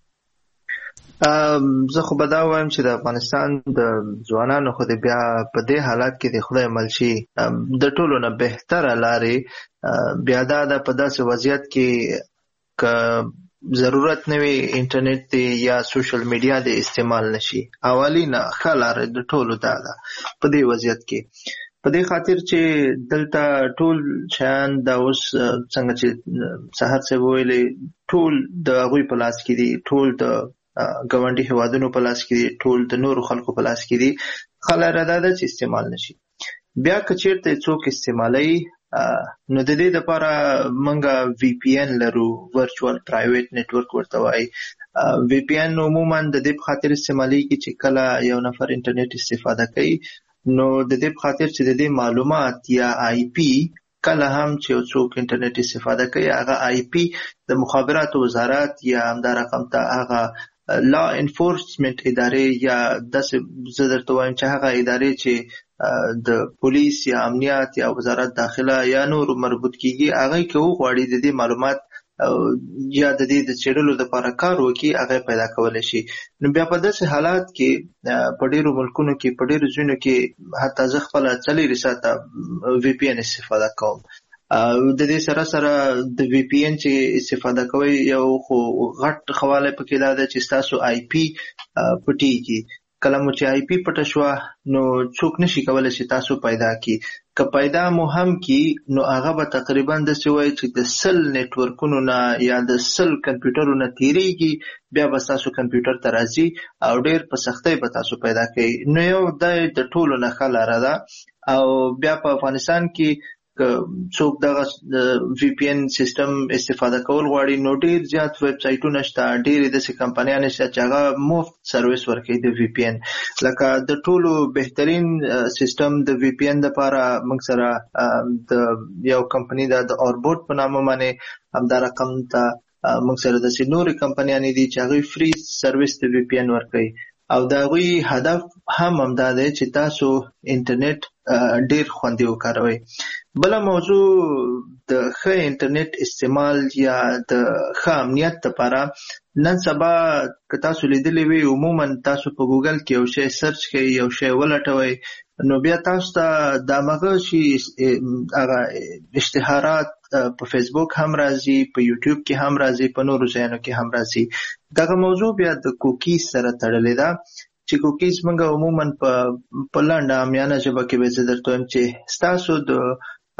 زه خو به دا وایم چې د افغانستان د ځوانانو خو بیا په دې حالات کې د خدای ملشي د ټولو نه بهتره لارې بیا دا په داسې وضعیت کې که ضرورت نه وي انټرنیټ دی یا سوشل میډیا د استعمال نشي اولینه ښه لارې د ټولو دا ده په دې وضعیت کې په دې خاطر چې دلته ټول شیان دا اوس څنګه چې سحر څه ویلې ټول د هغوی په لاس کې دي ټول د ګاونډي هیوادونو په لاس کې دي ټول د نورو خلکو په لاس کې دي ښه لاره دا ده چې استعمال نشي بیا که چېرته څوک استعمالوي نو د دې لپاره موږ وی پی ان لرو ورچوال پرایویټ نیټورک ورته وایي وی پی ان عموما د دې په خاطر استعمالیږي چې کله یو نفر انټرنیټ استفاده کوي نو د دې په خاطر چې د دې معلومات یا آی پی کله هم چې څوک انټرنیټ استفاده کوي هغه آی پی د مخابراتو وزارت یا همدا رقم ته هغه لا انفورسمنت ادارې یا داسې زه درته وایم چې هغه ادارې چې د پولیس یا امنیت یا وزارت داخله یا نور مربوط کیږي هغه کې وغواړي د دې معلومات یا د دې د چیرلو لپاره کار وکړي هغه پیدا کولای شي نو بیا په داسې حالات کې په ډیرو ملکونو کې په ډیرو ځینو کې حتی زه خپله 4 ساعته وی پی ان استفاده کوم د دې سره د وی پی ان چې استفاده کوي یو خو غټ خواله پکې دا ده چې تاسو آی پی پټیږي. کله مو چې آی پی پټه شوه نو څوک نشي کولی چې تاسو پیدا کی. که پیدا مو هم کی نو هغه به تقریبا داسې وایي چې د 100 نیټورکونو نه یا د 100 کمپیوټرونو نه تیریږي، بیا به تاسو کمپیوټر ته راځي او ډیر په سختۍ به تاسو پیدا کوي. نو یو د ټولو نه ښه لاره ده. او بیا په افغانستان کې څوک دغه وی پی ان سیستم استفاده کول غواړي نو ډیر زیات ویب سایټونه شته، ډیر داسې کمپنیانې شته چې هغه مفت سرویس ورکوي د وی پی ان. لکه د ټولو بهترین سیستم د وی پی ان لپاره موږ سره د یو کمپنی د اوربوټ په نامه باندې همدا رقم ته موږ سره داسې نورې کمپنیانې دي چې هغوی فری سرویس د وی پی ان ورکوي او د هغوی هدف هم همدا دی چې تاسو انټرنیټ ډیر خوندي وکاروئ. بله موضوع د ښه انټرنیټ استعمال یا د ښه امنیت لپاره نن سبا که تاسو لیدلی وي عموما تاسو په ګوګل کې یو شی سرچ کوئ، یو شی ولټوئ، نو بیا تاسو ته د همغه شي هغه اشتهارات په فیسبوک هم راځي، په یوټیوب کې هم راځي، په نورو ځایونو کې هم راځي. دغه موضوع بیا د کوکیز سره تړلې ده چې کوکیز موږ عموما په لنډه عامیانه ژبه کې به زه درته وایم چې ستاسو د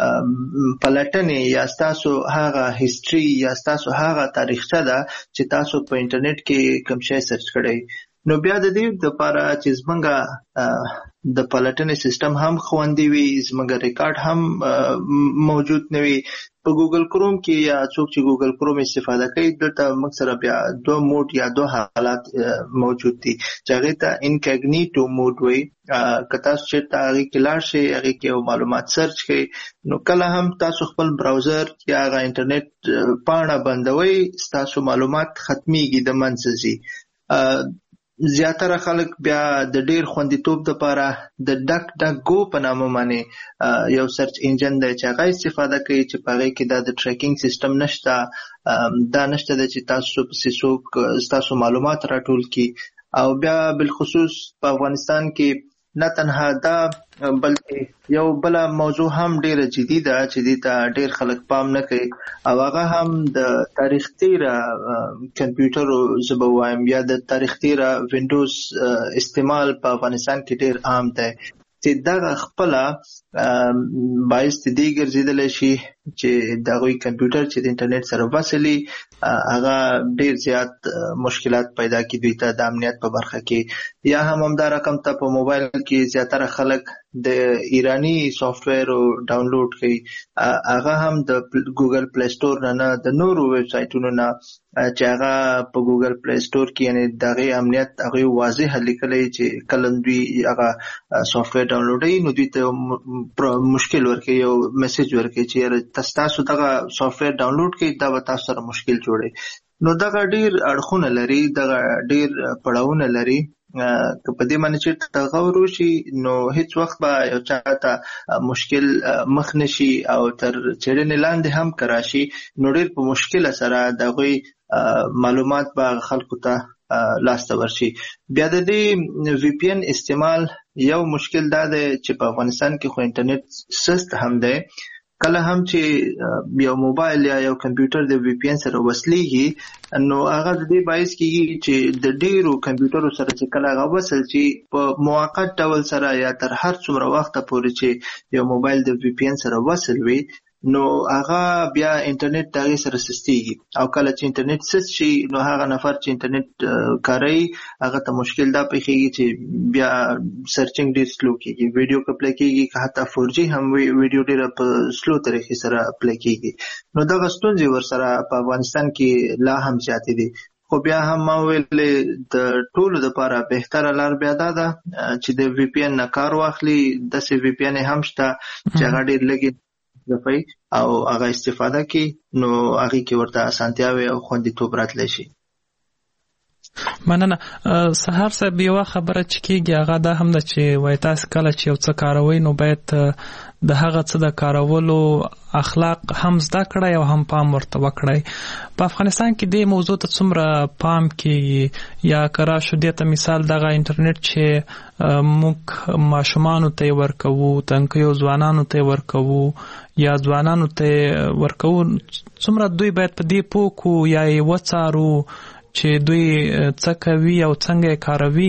پلټنې یا ستاسو هغه هیستري یا ستاسو هغه تاریخچه ده چې تاسو په انټرنیټ کې کوم شی سرچ کړئ. نو بیا د دې لپاره چې زمونږ د پلټنې سیستم هم خوندي وي، زمونږ ریکارډ هم موجود نه وي. په ګوګل کروم کې یا څوک چې ګوګل کروم استفاده کوي دلته موږ سره بیا 2 موډ یا 2 حالات موجود دي چې هغې ته انکاګنیټو موډ وایي. که تاسو چېرته هغې کې لاړ شئ، هغې کې یو معلومات سرچ کړئ نو کله هم تاسو خپل براوزر یا هغه انټرنیټ پاڼه بندوئ، ستاسو معلومات ختمیږي، د منځه ځي. زیاتره خلک بیا د ډیر خوندیتوب لپاره د ډک ډک ګو په نامه باندې یو سرچ انجن دی چې هغه استفاده کوي چې په هغې کې دا د ټریکینګ سیستم نشته، دا نشته دی چې تاسو پسې څوک ستاسو معلومات راټول کړي. او بیا بالخصوص په افغانستان کې نه تنها دا بلکې یو بله موضوع هم ډیره جدي ده چې دې ته ډیر خلک پام نه کوي او هغه هم د تاریخ تیره کمپیوټرو زه به وایم یا د تاریخ تیره وینډوز استعمال په افغانستان کې ډیر عام دی چې دغه خپله باعث د دې ګرځېدلی شي چې د هغوی کمپیوټر چې د انټرنیټ سره وصل وي هغه ډیر زیات مشکلات پیدا کړي دوی ته د امنیت په برخه کې. یا هم همدا رقم ته په موبایل کې زیاتره خلک د ایرانی سافټویر ډاونلوډ کوي، هغه هم د ګوګل پلی سټور نه د نورو ویب سایټونو نه چې هغه په ګوګل پلی سټور کې یعنې د هغې امنیت هغوی واضح لیکلی چې کله دوی هغه سافټویر ډاونلوډوي نو دوی ته مشکل ورکوي، یو میسج ورکوي چې تاسو دغه سافټویر ډاونلوډ کړئ دا به تاسو سره مشکل جوړوي. نو دغه ډیر اړخونه لري، دغه ډیر پړاوونه لري. که په دې باندې چې ته غور وشي نو هیڅ وخت به یو چا ته مشکل مخ نشي او تر څېړنې لاندې هم که راشي نو ډېر په مشکله سره د هغوی معلومات به خلکو ته لاسته ورشي. بیا د دې وی پی ان استعمال یو مشکل دا دی چې په افغانستان کې خو انټرنیټ سست هم دی، کله هم چې یو موبایل یا یو کمپیوټر د وی پی ان سره وصلیږي نو هغه د دې باعث کېږي چې د ډیرو کمپیوټرو سره چې کله هغه وصل شي په موقت ډول سره یا تر هر څومره وخته پورې چې یو موبایل د وی پی ان سره وصل وي نو هغه بیا انټرنیټ د هغې سره سستیږي او کله چې انټرنیټ سست شي نو هغه نفر چې انټرنیټ کاروي هغه ته مشکل دا پیښیږي چې بیا سرچینګ ډېر سلو کېږي، ویډیو که پلی کېږي که حتی 4G هم وي ویډیو ډېره په سلو طریقې سره پلی کېږي. نو دغه ستونزې ورسره په افغانستان کې لا هم زیاتې دي. خو بیا هم ما ویلې د ټولو دپاره بهتره لار بیا دا ده چې د وی پی ان نه کار واخلي. داسې وی پی ان هم شته چې هغه ډېر لږې ځپي او هغه استفاده کوي نو هغې کې ورته اسانتیاوې او خوندیتوب راتلی شي. مننه. سهار صاحب یوه خبره چې کېږي هغه دا هم ده چې وایي تاسو کله چې یو څه کاروئ نو باید د هغه څه د کارولو اخلاق هم زده کړئ او هم پام ورته وکړئ. په افغانستان کې دې موضوع ته څومره پام کېږي یا که راشو دې ته مثال دغه انټرنیټ چې موږ ماشومانو ته یې ورکوو، تنکیو ځوانانو ته یې ورکوو یا ځوانانو ته ورکو، څومره دوی باید په دې پوه کو یا یې وڅارو چې دوی څه کوي او څنګه یې کاروي؟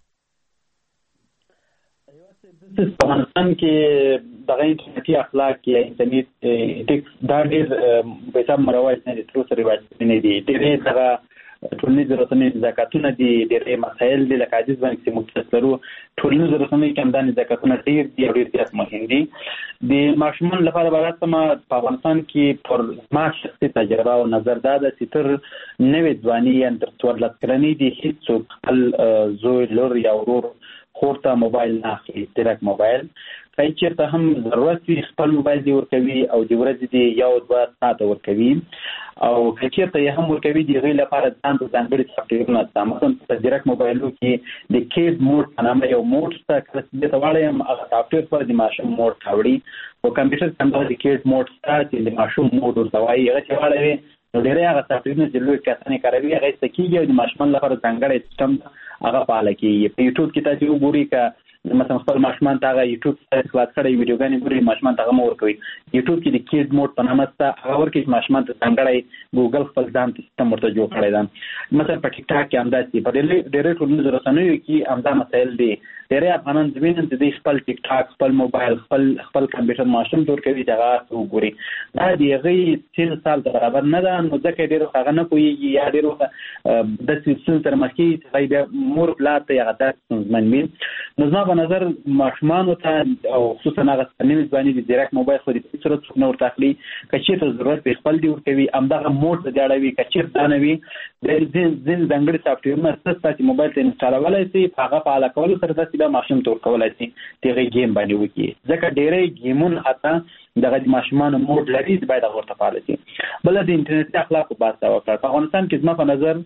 په افغانستان کې دغه انټرنیټي اخلاق یا انټرنیټ ایتکس دا ډېر په حساب مروج نه دي، تر اوسه رواج نه دي. ډېرې دغه ټولنیز رسنۍ نزاکتونه دي، ډېرې مسایل دي لکه عزیز باندې چې مختص لرو. ټولنیز رسنۍ کې همدا نزاکتونه ډېر دي او ډېر زیات مهم دي. د ماشومانو لپاره به راځم په افغانستان کې پر ما شخصي تجربه او نظر دا ده چې تر نوې ځواني یا تر 14 کلنۍ دي هېڅوک خپل زوی، لور یا ورور خور ته موبایل نه اخلي، ډیرک موبایل. که چېرته هم ضرورت وي خپل موبایل دې ورکوي او د ورځې دې 1-2 ساعته ورکوي، او که چېرته یې هم ورکوي د هغې لپاره ځان ته ځانګړي سافټویرونه شته. مثلا په ډیرک موبایلو کې د کیډ موډ په نامه یو موډ شته، کله چې دې ته واړیم هغه سافټویر سره د ماشوم موډ راوړي. په کمپیوټر کې همدغه د کیډ موډ شته چې د ماشوم موډ ورته وایي. هغه چې واړوي نو ډېری هغه سافټویرونه چې لوی کسان یې کاروي هغه ایسته کېږي او د ماشومان لپاره ځانګړی سیسټم هغه فعاله کېږي. په یوټیوب کې تاسې وګورئ که مثلا خپل ماشومان ته هغه یوټیوب خلاص کړی ویډیوګانې ګوري، ماشومان ته هغه مه ورکوئ. یوټیوب کې د کیډ موډ په نامه شته، هغه ورکړئ چې ماشومان ته ځانګړی ګوګل خپل ځان ته سیسټم ورته جوړ کړی ده. مثلا په ټیک ټاک کې همداسې، په ډېرې ټولنیزو رسنیو کې همدا مسایل دي. ډېری افغانان زه وینم چې دوی خپل ټیک ټاک، خپل موبایل، خپل کمپیوټر ماشوم جوړ کوي چې هغه وګوري. دا د هغې سن سال ته برابر نه ده، نو ځکه یې ډېر وخت هغه نه پوهېږي یا ډېر وخت داسې ستونزې سره مخ کېږي چې هغوی بیا مور پلار ته هغه داسې ستونزمن وي. نو زما په نظر ماشومانو ته او خصوصا هغه نوي ځواني د ډیرک موبایل خو د هېڅ صورت څوک نه ورته اخلي. که چېرته ضرورت وي خپل دې ورکوي، همدغه موډ ته دې اړوي. که چېرته دا نه وي ځینې ځانګړي سافټویرونه شته چې موبایل ته انسټالولی شي، په هغه فعاله کولو سره داسې بیا ماشوم ته ورکولی شي چې هغې گیم باندې وکړي. ځکه ډېری گیمونه حتی دغه د ماشومانو موډ لري، باید هغه ورته فعاله شي. بله د انټرنیټي اخلاقو بحث ته وکړه. په افغانستان کې زما په نظر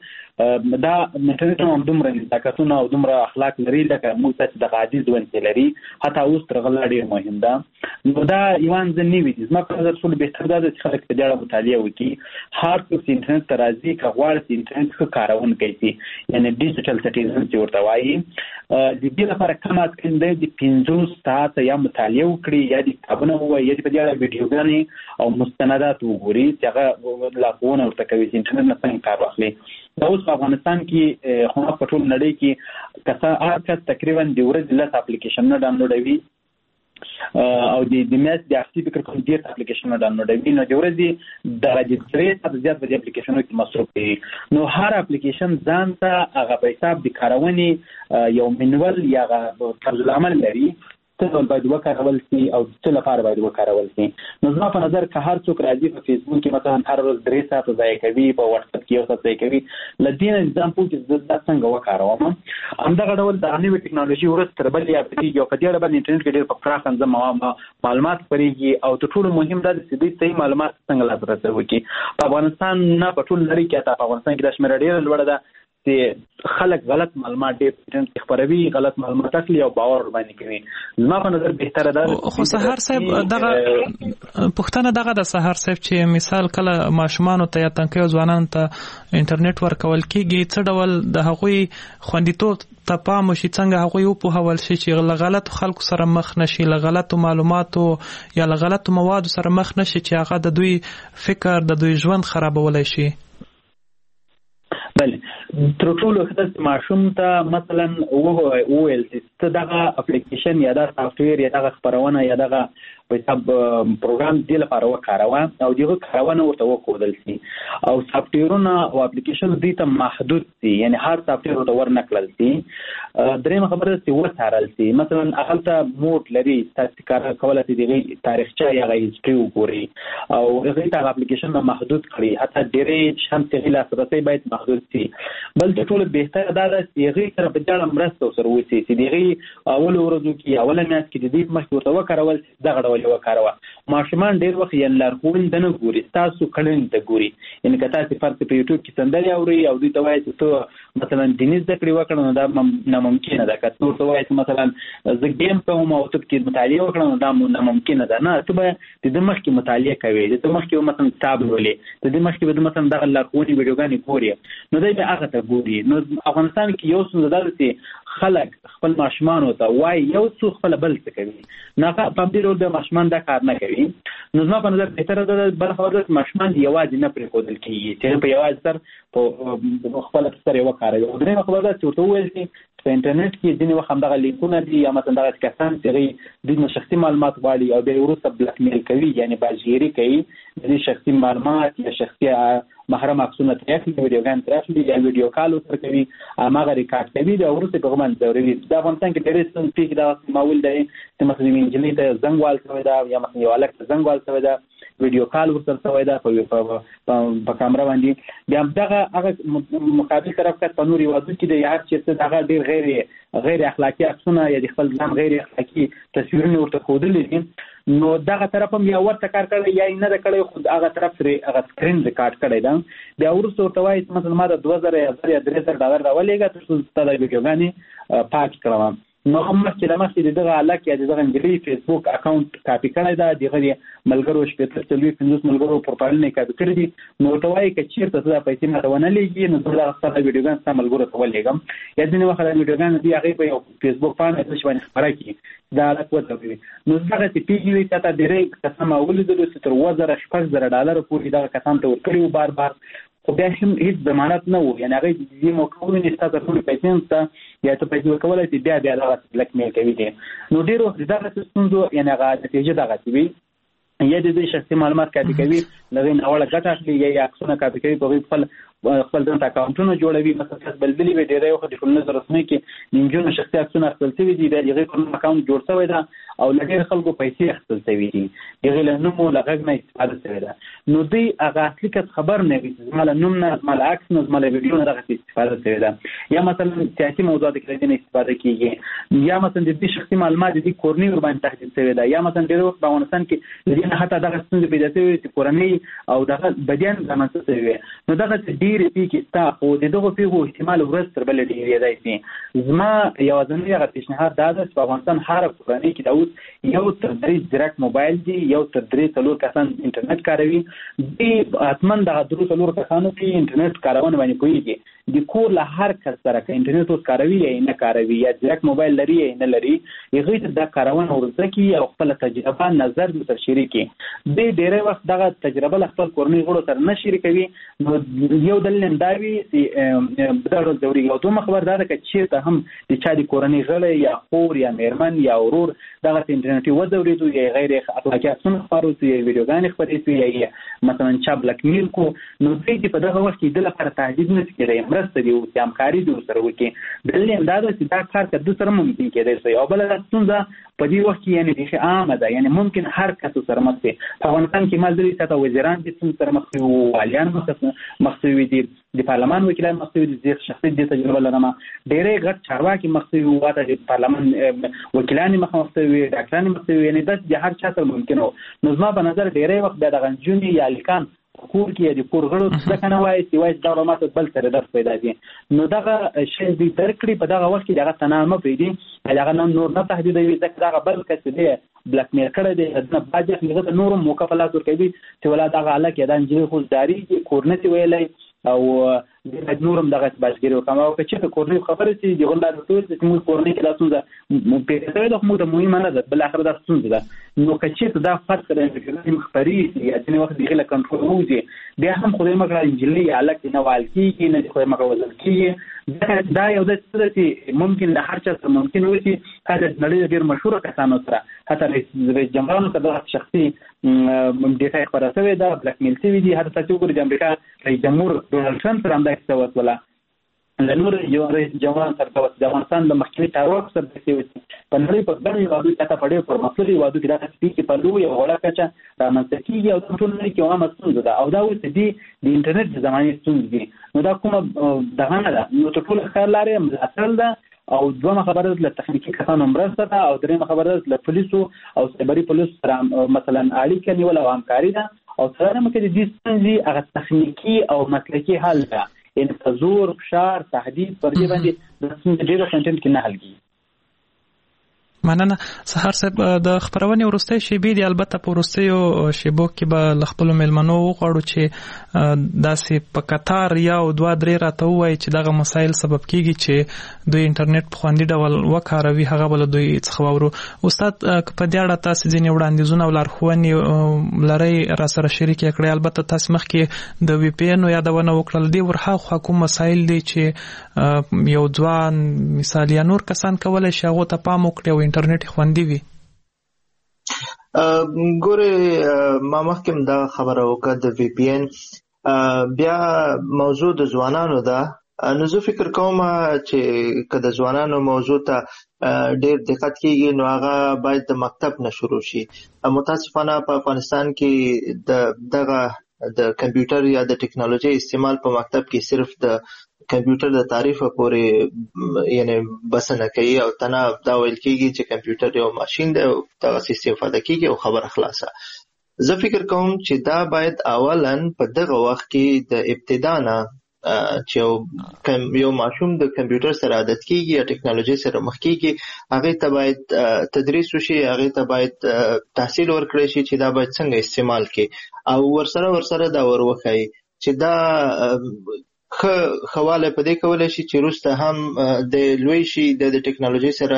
دا انټرنیټ هم دومره نزاکتونه او دومره اخلاق لري لکه موږ ته چې دغه عادي ژوند کې لري، حتی اوس تر هغه لا ډېر مهم ده. نو دا یوان ځل نوي دي. زما په نظر ټولو بهتر دا ده چې خلک په دې اړه مطالعه وکړي. هر څوک چې انټرنیټ ته راځي که غواړي چې انټرنیټ ښه کارونکی شي، یعنې ډیجیټل سټیزن چې ورته وایي، د دې لپاره کم از کم دی د 50 ساعته یا مطالعه وکړي، یا د کتابونه ووایي، یا په دې اړه ویډیوګانې او مستندات وګوري چې هغه لارښوونه ورته کوي چې انټرنیټ نه څنګه کار واخلي. دا اوس په افغانستان کې خو په ټول نړۍ کې هر کس تقریبا د ورځې 10 اپلیکیشنونه ډاونلوډوي او د میاشت د اخري فکر کوم 10 اپلیکیشنونه ډاونلوډوي. نو د ورځې دغه د 3 ساعته زیات په دې اپلیکیشنونو کې مصروف دي. نو هر اپلیکیشن ځان ته هغه په حساب د کارونې یو منول یا طرز العمل لري، څه باید وکارول شي او څه لپاره باید وکارول شي. نو زما په نظر که هر څوک راځي په فیسبوک کې مثلا هر ورځ 3 ساعته ضایع کوي، په واتساپ کې 1 ساعت ضایع کوي، له دې نه ځان پوه چې زه دا څنګه وکاروم. همدغه ډول د نوې ټکنالوژي ورځ تر بلې ابتدیږي او په دې اړه باندې انټرنیټ کې ډېر په پراخ اندازه معلومات خپرېږي او تر ټولو مهم دا ده چې دوی صحیح معلومات څنګه لاسرسی وکړي. په افغانستان نه، په ټول نړۍ کې، حتی په افغانستان کې دا شمېره ډېره لوړه ده چې خلک غلط معلومات ډېر انټرنیټ کې خپروي، غلط معلومات اخلي او باور ورباندې کوي. زما په نظر بهتره ده. خو سهار صاحب دغه پوښتنه دغه د سهار صاحب چې مثال کله ماشومانو ته یا تنکیو ځوانانو ته انټرنیټ ورکول کېږي، څه ډول د هغوی خوندیتوب ته پام وشي، څنګه هغوی وپوهول شي چې له غلطو خلکو سره مخ نشي، له غلطو معلوماتو یا له غلطو موادو سره مخ نشي چې هغه د دوی فکر، د دوی ژوند خرابولی شي. بله، تر ټولو ښه ده چې ماشوم ته مثلا وویل چې ته دغه اپلیکیشن یا دغه سافټویر یا دغه خپرونه یا دغه په حساب پروګرام دې لپاره وکاروه او دغه کارونه ورته وښودل شي، او سافټویرونه او اپلیکیشن دې ته محدود دي، یعنی هر سافټویر ورته ورنکړل شي. درېیمه خبره چې وڅارل شي، مثلا هغلته موډ لري، تاسې کار کولی شئ دغې تاریخچه یا هغه هسټري وګورئ او هغې ته هغه اپلیکیشن محدود کړي، حتی ډېرې هم چې هغې لاسرسی باید محدود شي. بل تر ټولو بهتره دا ده چې هغې سره په دې اړه مرسته ورسره وشي چې د هغې اولو ورځو کې اوله میاشت کې د دې مخکې ورته وکارول شي دغه ډول یې وکاروه. ماشومان ډېر وخت یې لارښوونې ته نه ګوري، ستاسو کړنې ته ګوري. یعنې که تاسې فرض په یوټیوب کې سندرې اورئ او دوی ته وایي چې ته مثلا دیني زده کړې وکړه نو دا ناممکنه ده. که ته ورته وایي چې مثلا زه ګیم کوم او ته پکې مطالعه وکړه نو دا ناممکنه ده. نه، ته به د ده مخکې مطالعه کوې، د ده مخکې به مثلا کتاب لولې، د ده مخکې به مثلا دغه لارښوونې ویډیوګانې ګوري، نو دی به هغه ته ګوري. نو افغانستان کې یو ستونزه دا ده چې خلک خپل ماشومان ته وای یو څو خپل بل څه کوي نه په دې ډول د ماشومان دا کار نه کوي. نو زما په نظر بهتره ده بل خبره ماشومان یوازې نه پرې خودل کیږي چې په یوازې سر په خپل سره یو کار کوي. درې خبره چې ورته وایي چې په انټرنیټ کې ځینې وخت همدغه لیکونه دي یا مثلا دغه کسان چې دوی شخصي معلومات غواړي او بیا وروسته بلاک میل کوي یعنی بازیګري کوي د شخصي معلومات یا شخصي محرم عکسونه ترافي ویډیوګان ترافي یا ویډیو کال ور کوي هغه ریکارډ کوي دا وروسته په غوښمن ضروري دا افغانستان کې ډېر څه پیک دا معمول دی چې مثلا انجلۍ ته زنګ وال شوی دا یا مثلا یو الک زنګ وال شوی دا ویډیو کال ورته شوی دا په کیمرا باندې بیا دغه هغه مقابل طرف کا تنوري وادو کې د یار چې دغه ډېر غیر اخلاقی عکسونه یا د خپل ځان غیر اخلاقی تصویرونه ورته خودلې دي نو دغه طرف هم یا ورته کار کوي یا نه د کړي خو هغه طرف سره هغه سکرین ریکارډ کړي دا بیا ورسره ورته وایي مثلا ما د 2000 یا $3000 راولېګا تاسو ته د ویډیوګانې پاک کړم نو هم چې لمسې دغه الک یا دغه انګلیسي فیسبوک اکاونټ کاپی کړی دا دغه ملګرو شپږ تلوي 50 ملګرو پروفایل نه کاپی کړی دي نو ته وایي چې چیرته څه پیسې نه ونه لګي نو دا خپل ویډیوګان سم ملګرو ته ولېګم یا دنه وخت ویډیوګان دی هغه په فیسبوک باندې څه باندې خبره کی دا الک وته وي نو دغه چې پیږي ته تا ډېرې قسم اولیدل چې تر $1000 پورې دا کسان ته ورکړي بار بار خو بیا هم هیڅ ضمانت نه وو یعنی هغه دې موقعونه نشته ټول پیسې ته یا ته پیسې ورکولای چې بیا دا بلاک میل کوي دي نو ډیرو دغه څه یعنی هغه نتیجه دغه وي یا د دې شخصي معلومات کاپی کوي لږه ناوړه ګټه اخلي یا عکسونه کاپی کوي په خپل ځان اکاونټونه جوړوي مثلا بلبلي به ډیره وخت په نظر رسمي کې نيمجونه شخصي عکسونه خپل شوی دي د یغې په اکاونټ جوړ شوی دا او لږه خلکو پیسې خپل شوی دي یغې له نومو لږه نه استفاده شوی دا نو دوی هغه اصلي خبر نه وي زماله نوم نه زماله عکس نه زماله ویډیو نه دغه استفاده شوی دا یا مثلا سیاسي موضوعات کې نه استفاده کیږي یا مثلا د دې شخصي معلومات د کورنۍ ور باندې تحقیق شوی دا یا مثلا ډیرو په افغانستان کې د دې حتی دغه څنګه پیدا شوی چې کورنۍ او دغه بدیان زمانه شوی نو دغه ډیر کې تا او دغه پیغو احتمال ورځ تر بل ډیر دی چې زما یو ځنې هغه پیشنهاد دا ده چې په افغانستان هر کورنۍ کې دا یو تر 3 ډایرکټ موبایل دی یو تر 3 کسان انټرنیټ کاروي دی اتمن دغه 3 کسانو کې انټرنیټ کارونه باندې کوي د کور له هر کس سره کې انټرنیټ اوس کاروي یا نه کاروي یا ډایرکټ موبایل لري یا نه لري یغه ته دا کارونه ورته کې او خپل تجربه نظر د شریکي د ډیره وخت دغه تجربه خپل کورنۍ غړو سره نه شریکوي نو یو دلیل دا وي چې بدل ضروري او دوه خبردار چې ته هم د چا د کورنۍ غړي یا خور یا میرمن یا ورور دغه انټرنیټي وځوري یا غیر اخلاقی اصول خبرو یا ویډیوګان خبرې یا مثلا چا بلاک میل کو نو دې په دغه وخت کې د لپاره تهدید نه کېږي مرسته دی او همکاري دی سره وکي دلیل دا ده چې دا کار کړو سره ممکن کېدای شي او بل څنګه په دې وخت کې یعنی د عامه ده یعنی ممکن هر کس سره مخ شي په افغانستان کې مالداري ساته وزیران چې سره مخ شي او والیان مخ شي دي د پارلمان وکیلان مخ شي دي شخصي د تجربه لرم ډېرې غټ چارواکي مخ شي واته د پارلمان وکیلان مخ شي ډاکټران مخ شي یعنی د هر چا سره ممکن نو زما په نظر ډېرې وخت د غنجونی یا لیکان کور کې د کور غړو څه کنه وایي چې وایي دا معلومات بل سره درس پیدا دي نو دغه شی دې درکړي په دغه وخت کې دغه تنامه پیدا هغه نور نه تهدیدوي ځکه دغه بل کس دی بلاک میل کړی دی نه باجه هغه نور مکافلات ورکوي چې ولا دغه الک یا د انجلۍ خو داري کورنتی ویلای او د نورم دغه باشګری وکم او چې کورنۍ خبره چې دی غلا د ټول چې موږ کورنۍ کې لاسونه مو پیښه ده خو د مهمه نه ده بل اخر د څه ده نو کچې دا فرق دی چې مخبري یا د وخت دیغه کنټرول وږي بیا هم خدای مګر انجلۍ الک نه والکی کې نه خدای مګر وزل کې دا یو د څه چې ممکن د هر چا سره ممکن وي چې هغه نړۍ ډیر مشهور کسانو سره حتی رئیس جمهور سره شخصي ډیټا خبره ده بلاک میل شوی دي هر څه چې د امریکا رئیس جمهور ډونالد ټرمپ سره انداز څه ولا لنور یو رئیس جمهور سره د افغانستان د مخکنی تاروک سره د سیوي په نړۍ په ډېر وادو ته په ډېر مسلې وادو کې دا سپیکي په لوی او وړه کچا رامنځته کیږي او ټول نړۍ کې عامه ستونزه ده او دا اوس د انټرنیټ د زمانې ستونزه دي نو دا کومه دغه نه ده نو ټول خیر لارې اصل ده او دوه خبره د تخنیکی کسانو مرسته ده او درېمه خبره د پولیسو او سایبری پولیس سره مثلا اړیکه نیول او همکاري ده او څلورمه کې د دې ستونزې هغه تخنیکی او مسلکي حل ده ان زور فشار تهدید پر دې باندې د څنګه ډیرو کنټنټ کې نه حل کیږي مننه. سهار صاحب د خبرونې وروستۍ شیبې دي، البته په وروستیو شیبو کې به له خپلو میلمنو وغواړو چې داسې په قطار یا 2-3 راته ووایي چې دغه مسایل سبب کیږي چې دوی انټرنیټ په خوندي ډول وکاروي، هغه به له دوی څخه واورو. استاد که په دې اړه تاسې ځینې وړاندیزونه او لارښوونې لرئ راسره شریک یې کړئ. البته تاسې مخکې د وی پی ان یادونه وکړل، دې ورهاخوا کوم مسایل دي چې یو ځوان مثال یا نور کسان کولی شي هغو ته پام وکړي او انټرنیټ خوندي وي؟ ګوره ما مخکې دا خبره وکړه د وی پی ان، بیا موضوع د ځوانانو ده. نو زه فکر کوم چې که د ځوانانو موضوع ته ډېر دقت کیږي نو هغه باید د مکتب نه شروع شي. متاسفانه په افغانستان کې دغه د کمپیوټر یا د ټکنالوژي استعمال په مکتب کې صرف د کمپیوټر د تعریف پورې یعنی بسنه کوي او تنه دا ویل کیږي چې کمپیوټر یو ماشین دی او دغه استفاده کیږي او خبره خلاصه. زه فکر کوم چې دا باید اولا په دغه وخت کې د ابتدا نه چې یو ماشوم د کمپیوټر سره عادت کیږي یا ټکنالوژي سره مخ کیږي هغه ته باید تدریس وشي، هغه ته باید تحصیل ورکړي شي چې دا باید څنګه استعمال کړي او ورسره دا وروخی چې دا خواله په دې کولای شي چې وروسته هم د لوی شي د ټکنالوژي سره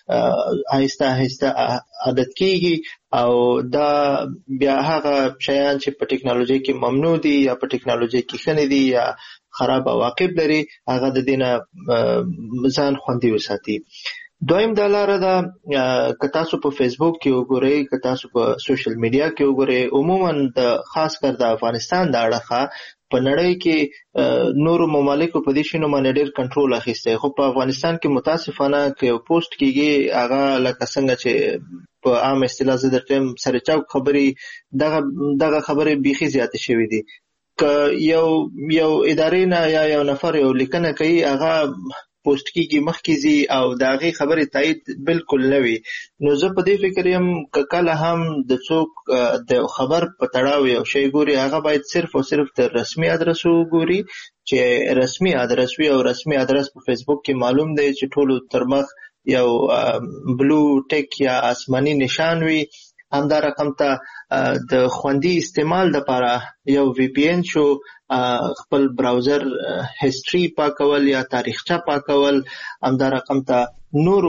آهسته آهسته عادت کیږي او دا بیا هغه شیان چې په ټکنالوژي کې ممنوع دي یا په ټکنالوژي کې ښه نه دي یا خراب عواقب لري هغه د دې نه ځان خوندي وساتي. دویم دا لاره ده که تاسو په فیسبوک کې وګورئ، که تاسو په سوشل میډیا کې وګورئ، عموما د خاص کر د افغانستان د اړخه په نړۍ کې نورو ممالکو په دې شنو باندې ډېر کنټرول اخیستی، خو په افغانستان کې متاسفانه که یو پوسټ کیږي هغه لکه څنګه چې په عام اصطلاح زه درته سره چوک خبرې دغه خبرې بیخي زیاتې شوي دي. که یو ادارې نه یا یو نفر یو لیکنه کوي هغه پوسټ کیږي مخکې ځي او د هغې خبرې تایید بالکل نه وي. نو زه په دې فکر یم که کله هم د څوک د خبر په تړاو یو شی ګوري هغه باید صرف او صرف د رسمي ادرس وګوري چې رسمي ادرس وي او رسمي ادرس په فیسبوک کې معلوم دی چې ټولو تر مخ یو بلو ټیک یا آسماني نشان وي. همدا رقم ته د خوندي استعمال لپاره یو وی پی ان شو خپل براوزر هیستوري پاکول یا تاریخچه پاکول. همدا رقم ته نورو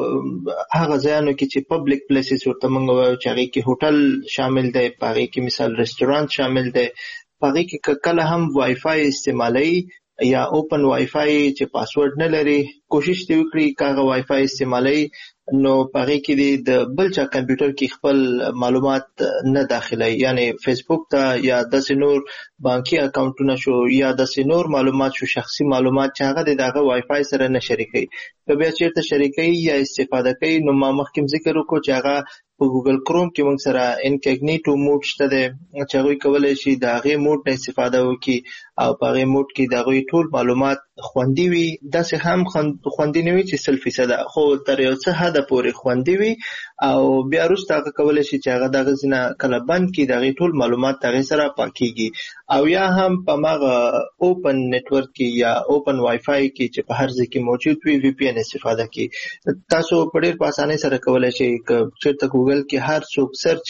هغه ځایانو کې چې پبلک پلیسز ورته موږ وایو چې هغې کې هوټل شامل دی، په هغې کې مثال رستورانت شامل دی، په هغې کې کله هم وای فای استعمالوي یا اوپن وای فای چې پاسورډ نه لري کوشش دې وکړي که هغه وای فای استعمالوي نو په هغې کې د بل چا کمپیوټر کې خپل معلومات نه داخلوي، یعنی فیسبوک ته یا داسې نور بانکي اکاونټونه شو یا داسې نور معلومات شو، شخصي معلومات چې هغه د هغه وای فای سره نه شریکوي. که بیا چېرته شریکوي یا استفاده کوي نو ما مخکې ذکر وکړو چې هغه په ګوګل کروم کې موږ سره انکګنیټو موډ شته دی چې هغوی کولی شي د هغې موډ نه استفاده وکړي او په هغې موډ کې د هغوی ټول معلومات خوندي وي. داسې هم خوندي نه وي چې 100% خو تر یو څه حده پورې خوندي وي او بیا وروسته هغه کولی شي چې هغه دغه ځینه کله بند کړي، د هغې ټول معلومات د هغې سره پاکېږي. او یا هم په هماغه اوپن نیټورک کې یا اوپن وای فای کې چې په هر ځای کې موجود وي وی پی ان استفاده کړي. تاسو په ډېر په اسانۍ سره کولی شئ که چېرته ګوګل کې هر څوک سرچ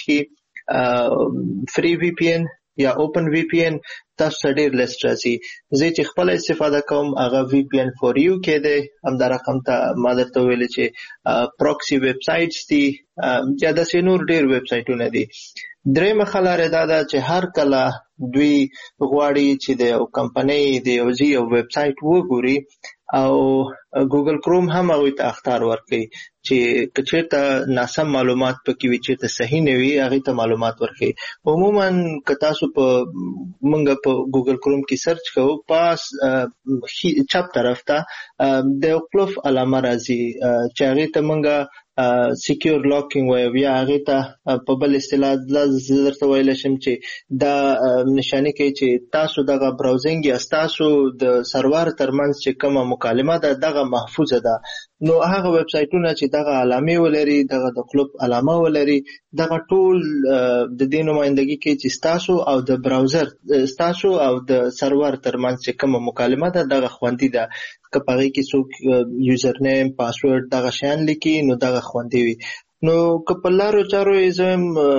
کړي فری وی پی ان یا اوپن وی پی ان تاسو ته ډېر لیست راځي. زه چې خپله استفاده کوم هغه وی پی ان فور یو کې دی. همدا رقم ته ما درته ویلې چې پروکسي ویب سایټس دي یا داسې نور ډېر ویب سایټونه دي. درېیمه ښه لاره دا ده چې هر کله دوی غواړي چې د یو کمپنۍ د یو ځای یو ویب سایټ وګوري او ګوګل کروم هم هغوی ته اخطار ورکوي چې که چېرته ناسم معلومات پکې وي، چېرته صحیح نه وي، هغې ته معلومات ورکوي. عموما که تاسو موږ په ګوګل کروم کې سرچ کوو پاس چپ طرف ته د یو قلف علامه راځي چې هغې ته موږ سیکیور لاکینګ وایو یا هغې ته په بل اصطلاح زه درته ویلی شم چې دا نشاني کوي چې تاسو دغه براوزنګ یا ستاسو د سرور ترمنځ چې کومه مکالمه ده دغه محفوظه ده نو هغه ویب سایټونه چې دغه علامې ولري، دغه د کلوب علامه ولري، دغه ټول د دې نمائندګي کوي چې ستاسو او د براوزر، ستاسو او د سرور ترمنځ چې کومه مکالمه ده دغه خوندي ده. که په هغې کې څوک یوزر نیم، پاسورډ دغه شیان لیکي نو دغه خوندي وي. نو که په لارو چارو یې زه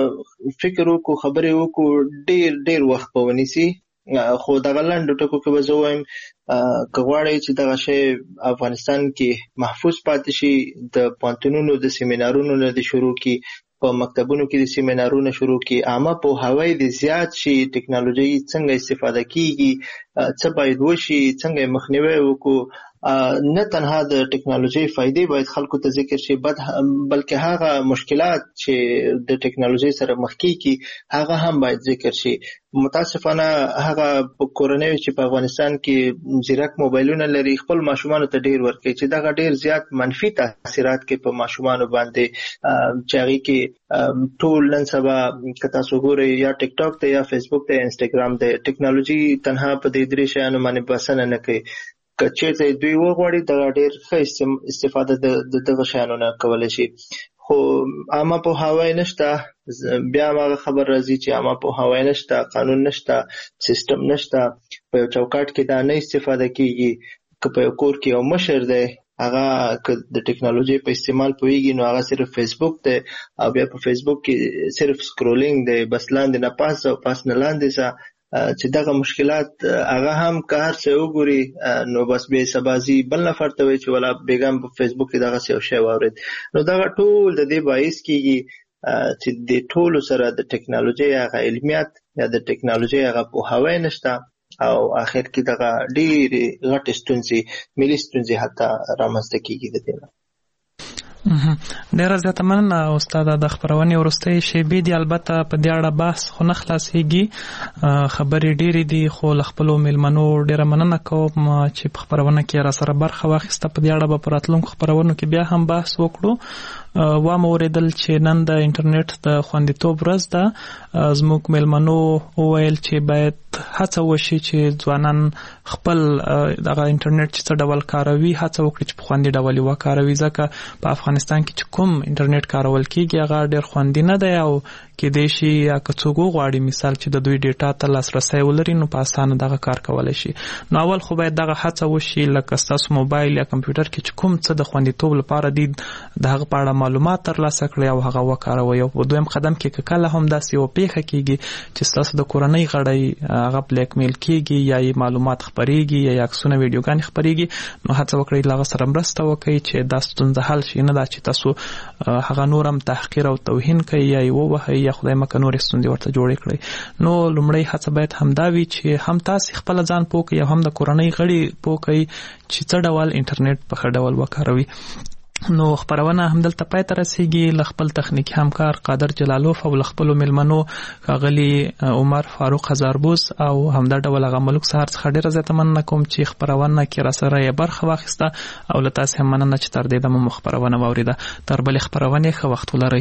فکر وکړو، خبرې وکړو، ډېر وخت به ونیسي. خو دغه لنډو ټکو کې به زه وایم که غواړئ چې دغه شی افغانستان کې محفوظ پاتې شي، د پوهنتونونو د سیمینارونو نه دې شروع کړي، په مکتبونو کې د سیمینارونه شروع کړي، عامه پوهاوی دې زیات شي، ټکنالوژي څنګه استفاده کیږي، څه باید وشي، څنګه یې مخنیوی وکړو. نه تنها د ټکنالوژي فائدې باید خلکو ته ذکر شي، بلکې هغه مشکلات چې د ټکنالوژي سره مخ کیږي هغه هم باید ذکر شي. متاسفانه هغه کورنۍ چې په افغانستان کې ځیرک موبایلونه لري خپل ماشومانو ته ډیر ورکوي چې دغه ډیر زیات منفي تاثیرات کوي په ماشومانو باندې، چې هغې کې ټول نن سبا که تاسو ګورئ یا ټیک ټاک ته یا فیسبوک ته یا انسټاګرام ته، ټکنالوژي تنها په دې درې شیانو باندې بسنه نه کوي. که چېرته دوی وغواړي دغه ډېر ښه استفاده د دغه شیانو نه کولی شي. خو عامه پوهاوی نشته، بیا هم هغه خبر راځي چې عامه پوهاوی نشته، قانون نشته، سیستم نشته، په یو چوکاټ کې دا نه استفاده کېږي. که په یو کور کې یو مشر دی هغه که د ټکنالوژي په استعمال پوهیږي نو هغه صرف فیسبوک دی او بیا په فیسبوک کې صرف سکرولینګ دی، بس لاندې نه پاس او پاس نه لاندې ځه، چې دغه مشکلات هغه هم که هر څه وګوري نو بس بې سبازي بل نفر ته وایي چې ولا بیګم په فیسبوک کې دغسې یو شی واورېد. نو دغه ټول د دې باعث کېږي چې د ټولو سره د ټکنالوژۍ هغه علمیت یا د ټکنالوژۍ هغه پوهاوی نشته او آخر کې دغه ډېرې غټې ستونزې، ملي ستونزې حتی رامنځته کېږي د دې نه. ډیره زیاته مننه استاده. د خپرونې وروستۍ شیبې دي، البته په دې اړه بحث خو نه خلاصېږي، خبرې ډېرې دي، خو له خپلو میلمنو ډیره مننه کوم چې په خپرونه کې راسره برخه واخیسته. په دې اړه به په راتلونکو خپرونو کې بیا هم بحث وکړو. وامه اورېدل چې نن د انټرنیټ د خوندیتوب ورځ ده. زموږ میلمنو وویل چې باید هڅه وشي چې ځوانان خپل دغه انټرنیټ چې څه ډول کاروي هڅه وکړي چې په خوندي ډول یې وکاروي، ځکه په افغانستان کې چې کوم انټرنیټ کارول کېږي هغه ډېر خوندي نه دی او کېدای شي یا که څوک وغواړي مثال چې د دوی ډیټا ته لاسرسی ولري نو په اسانه دغه کار کولی شي. نو اول خو باید دغه هڅه وشي لکه ستاسو موبایل یا کمپیوټر کې چې کوم څه د خوندیتوب لپاره دي د هغه په اړه معلومات ترلاسه کړئ او هغه وکاروئ. او په دویم قدم کې که کله هم داسې یوه پیښه کېږي چې ستاسو د کورنۍ غړی هغه بلیک میل کېږي یا یې معلومات خپرېږي یا عکسونه ویډیوګانې خپرېږي نو هڅه وکړئ له هغه سره مرسته وکړئ چې دا ستونزه حل شي، نه دا چې تاسو هغه نور هم تحقیر او توهین کوئ یا یې ووهئ یا خدای مکه نورې ستونزې ورته جوړې کړئ. نو لومړی هڅه باید همدا وي چې هم تاسې خپله ځان پوه کړئ او هم د کورنۍ غړي پوه کړئ چې څه ډول انټرنیټ په ښه ډول وکاروي. نو خپرونه همدلته پای ته رسیږي. له خپل تخنیکي همکار قادر جلالوف او له خپلو میلمنو ښاغلي عمر فاروق هزاربوس او همدا ډول هغه ملک سهار څخه ډېره زیاته مننه کوم چې خپرونه کې راسره یې برخه واخیسته او له تاسې هم مننه چې تر دې دمه مو خپرونه واورېده. تر بلې خپرونې ښه وخت ولرئ.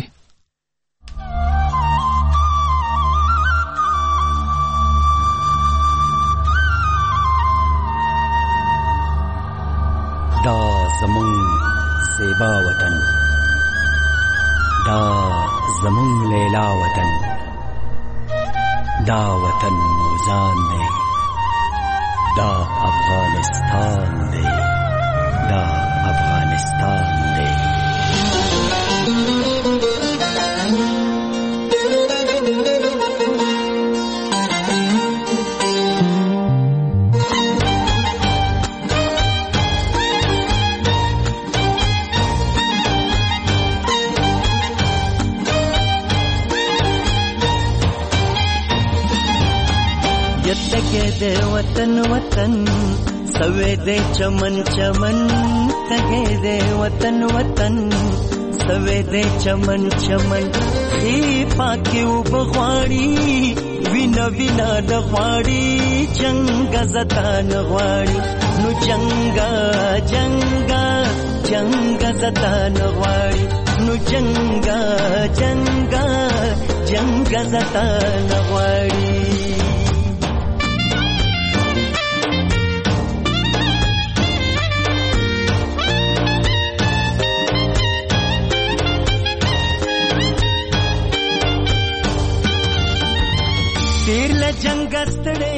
دا زمون زیبا وطن، دا زمون لیلا وطن، دا وطن موزان دی، دا افغانستان دی، دا افغانستان دی. تگے دے وطن وطن سوے دے چمن چمن، تگے دے وطن وطن سوے دے چمن چمن. ای پاکی او بغواړي وینا وینا نغواړي، جنگا زتا نغواړي نو جنگا جنگا جنگا زتا نغواړي نو جنگا جنگا جنگا زتا نغواړي. جنگ ستړې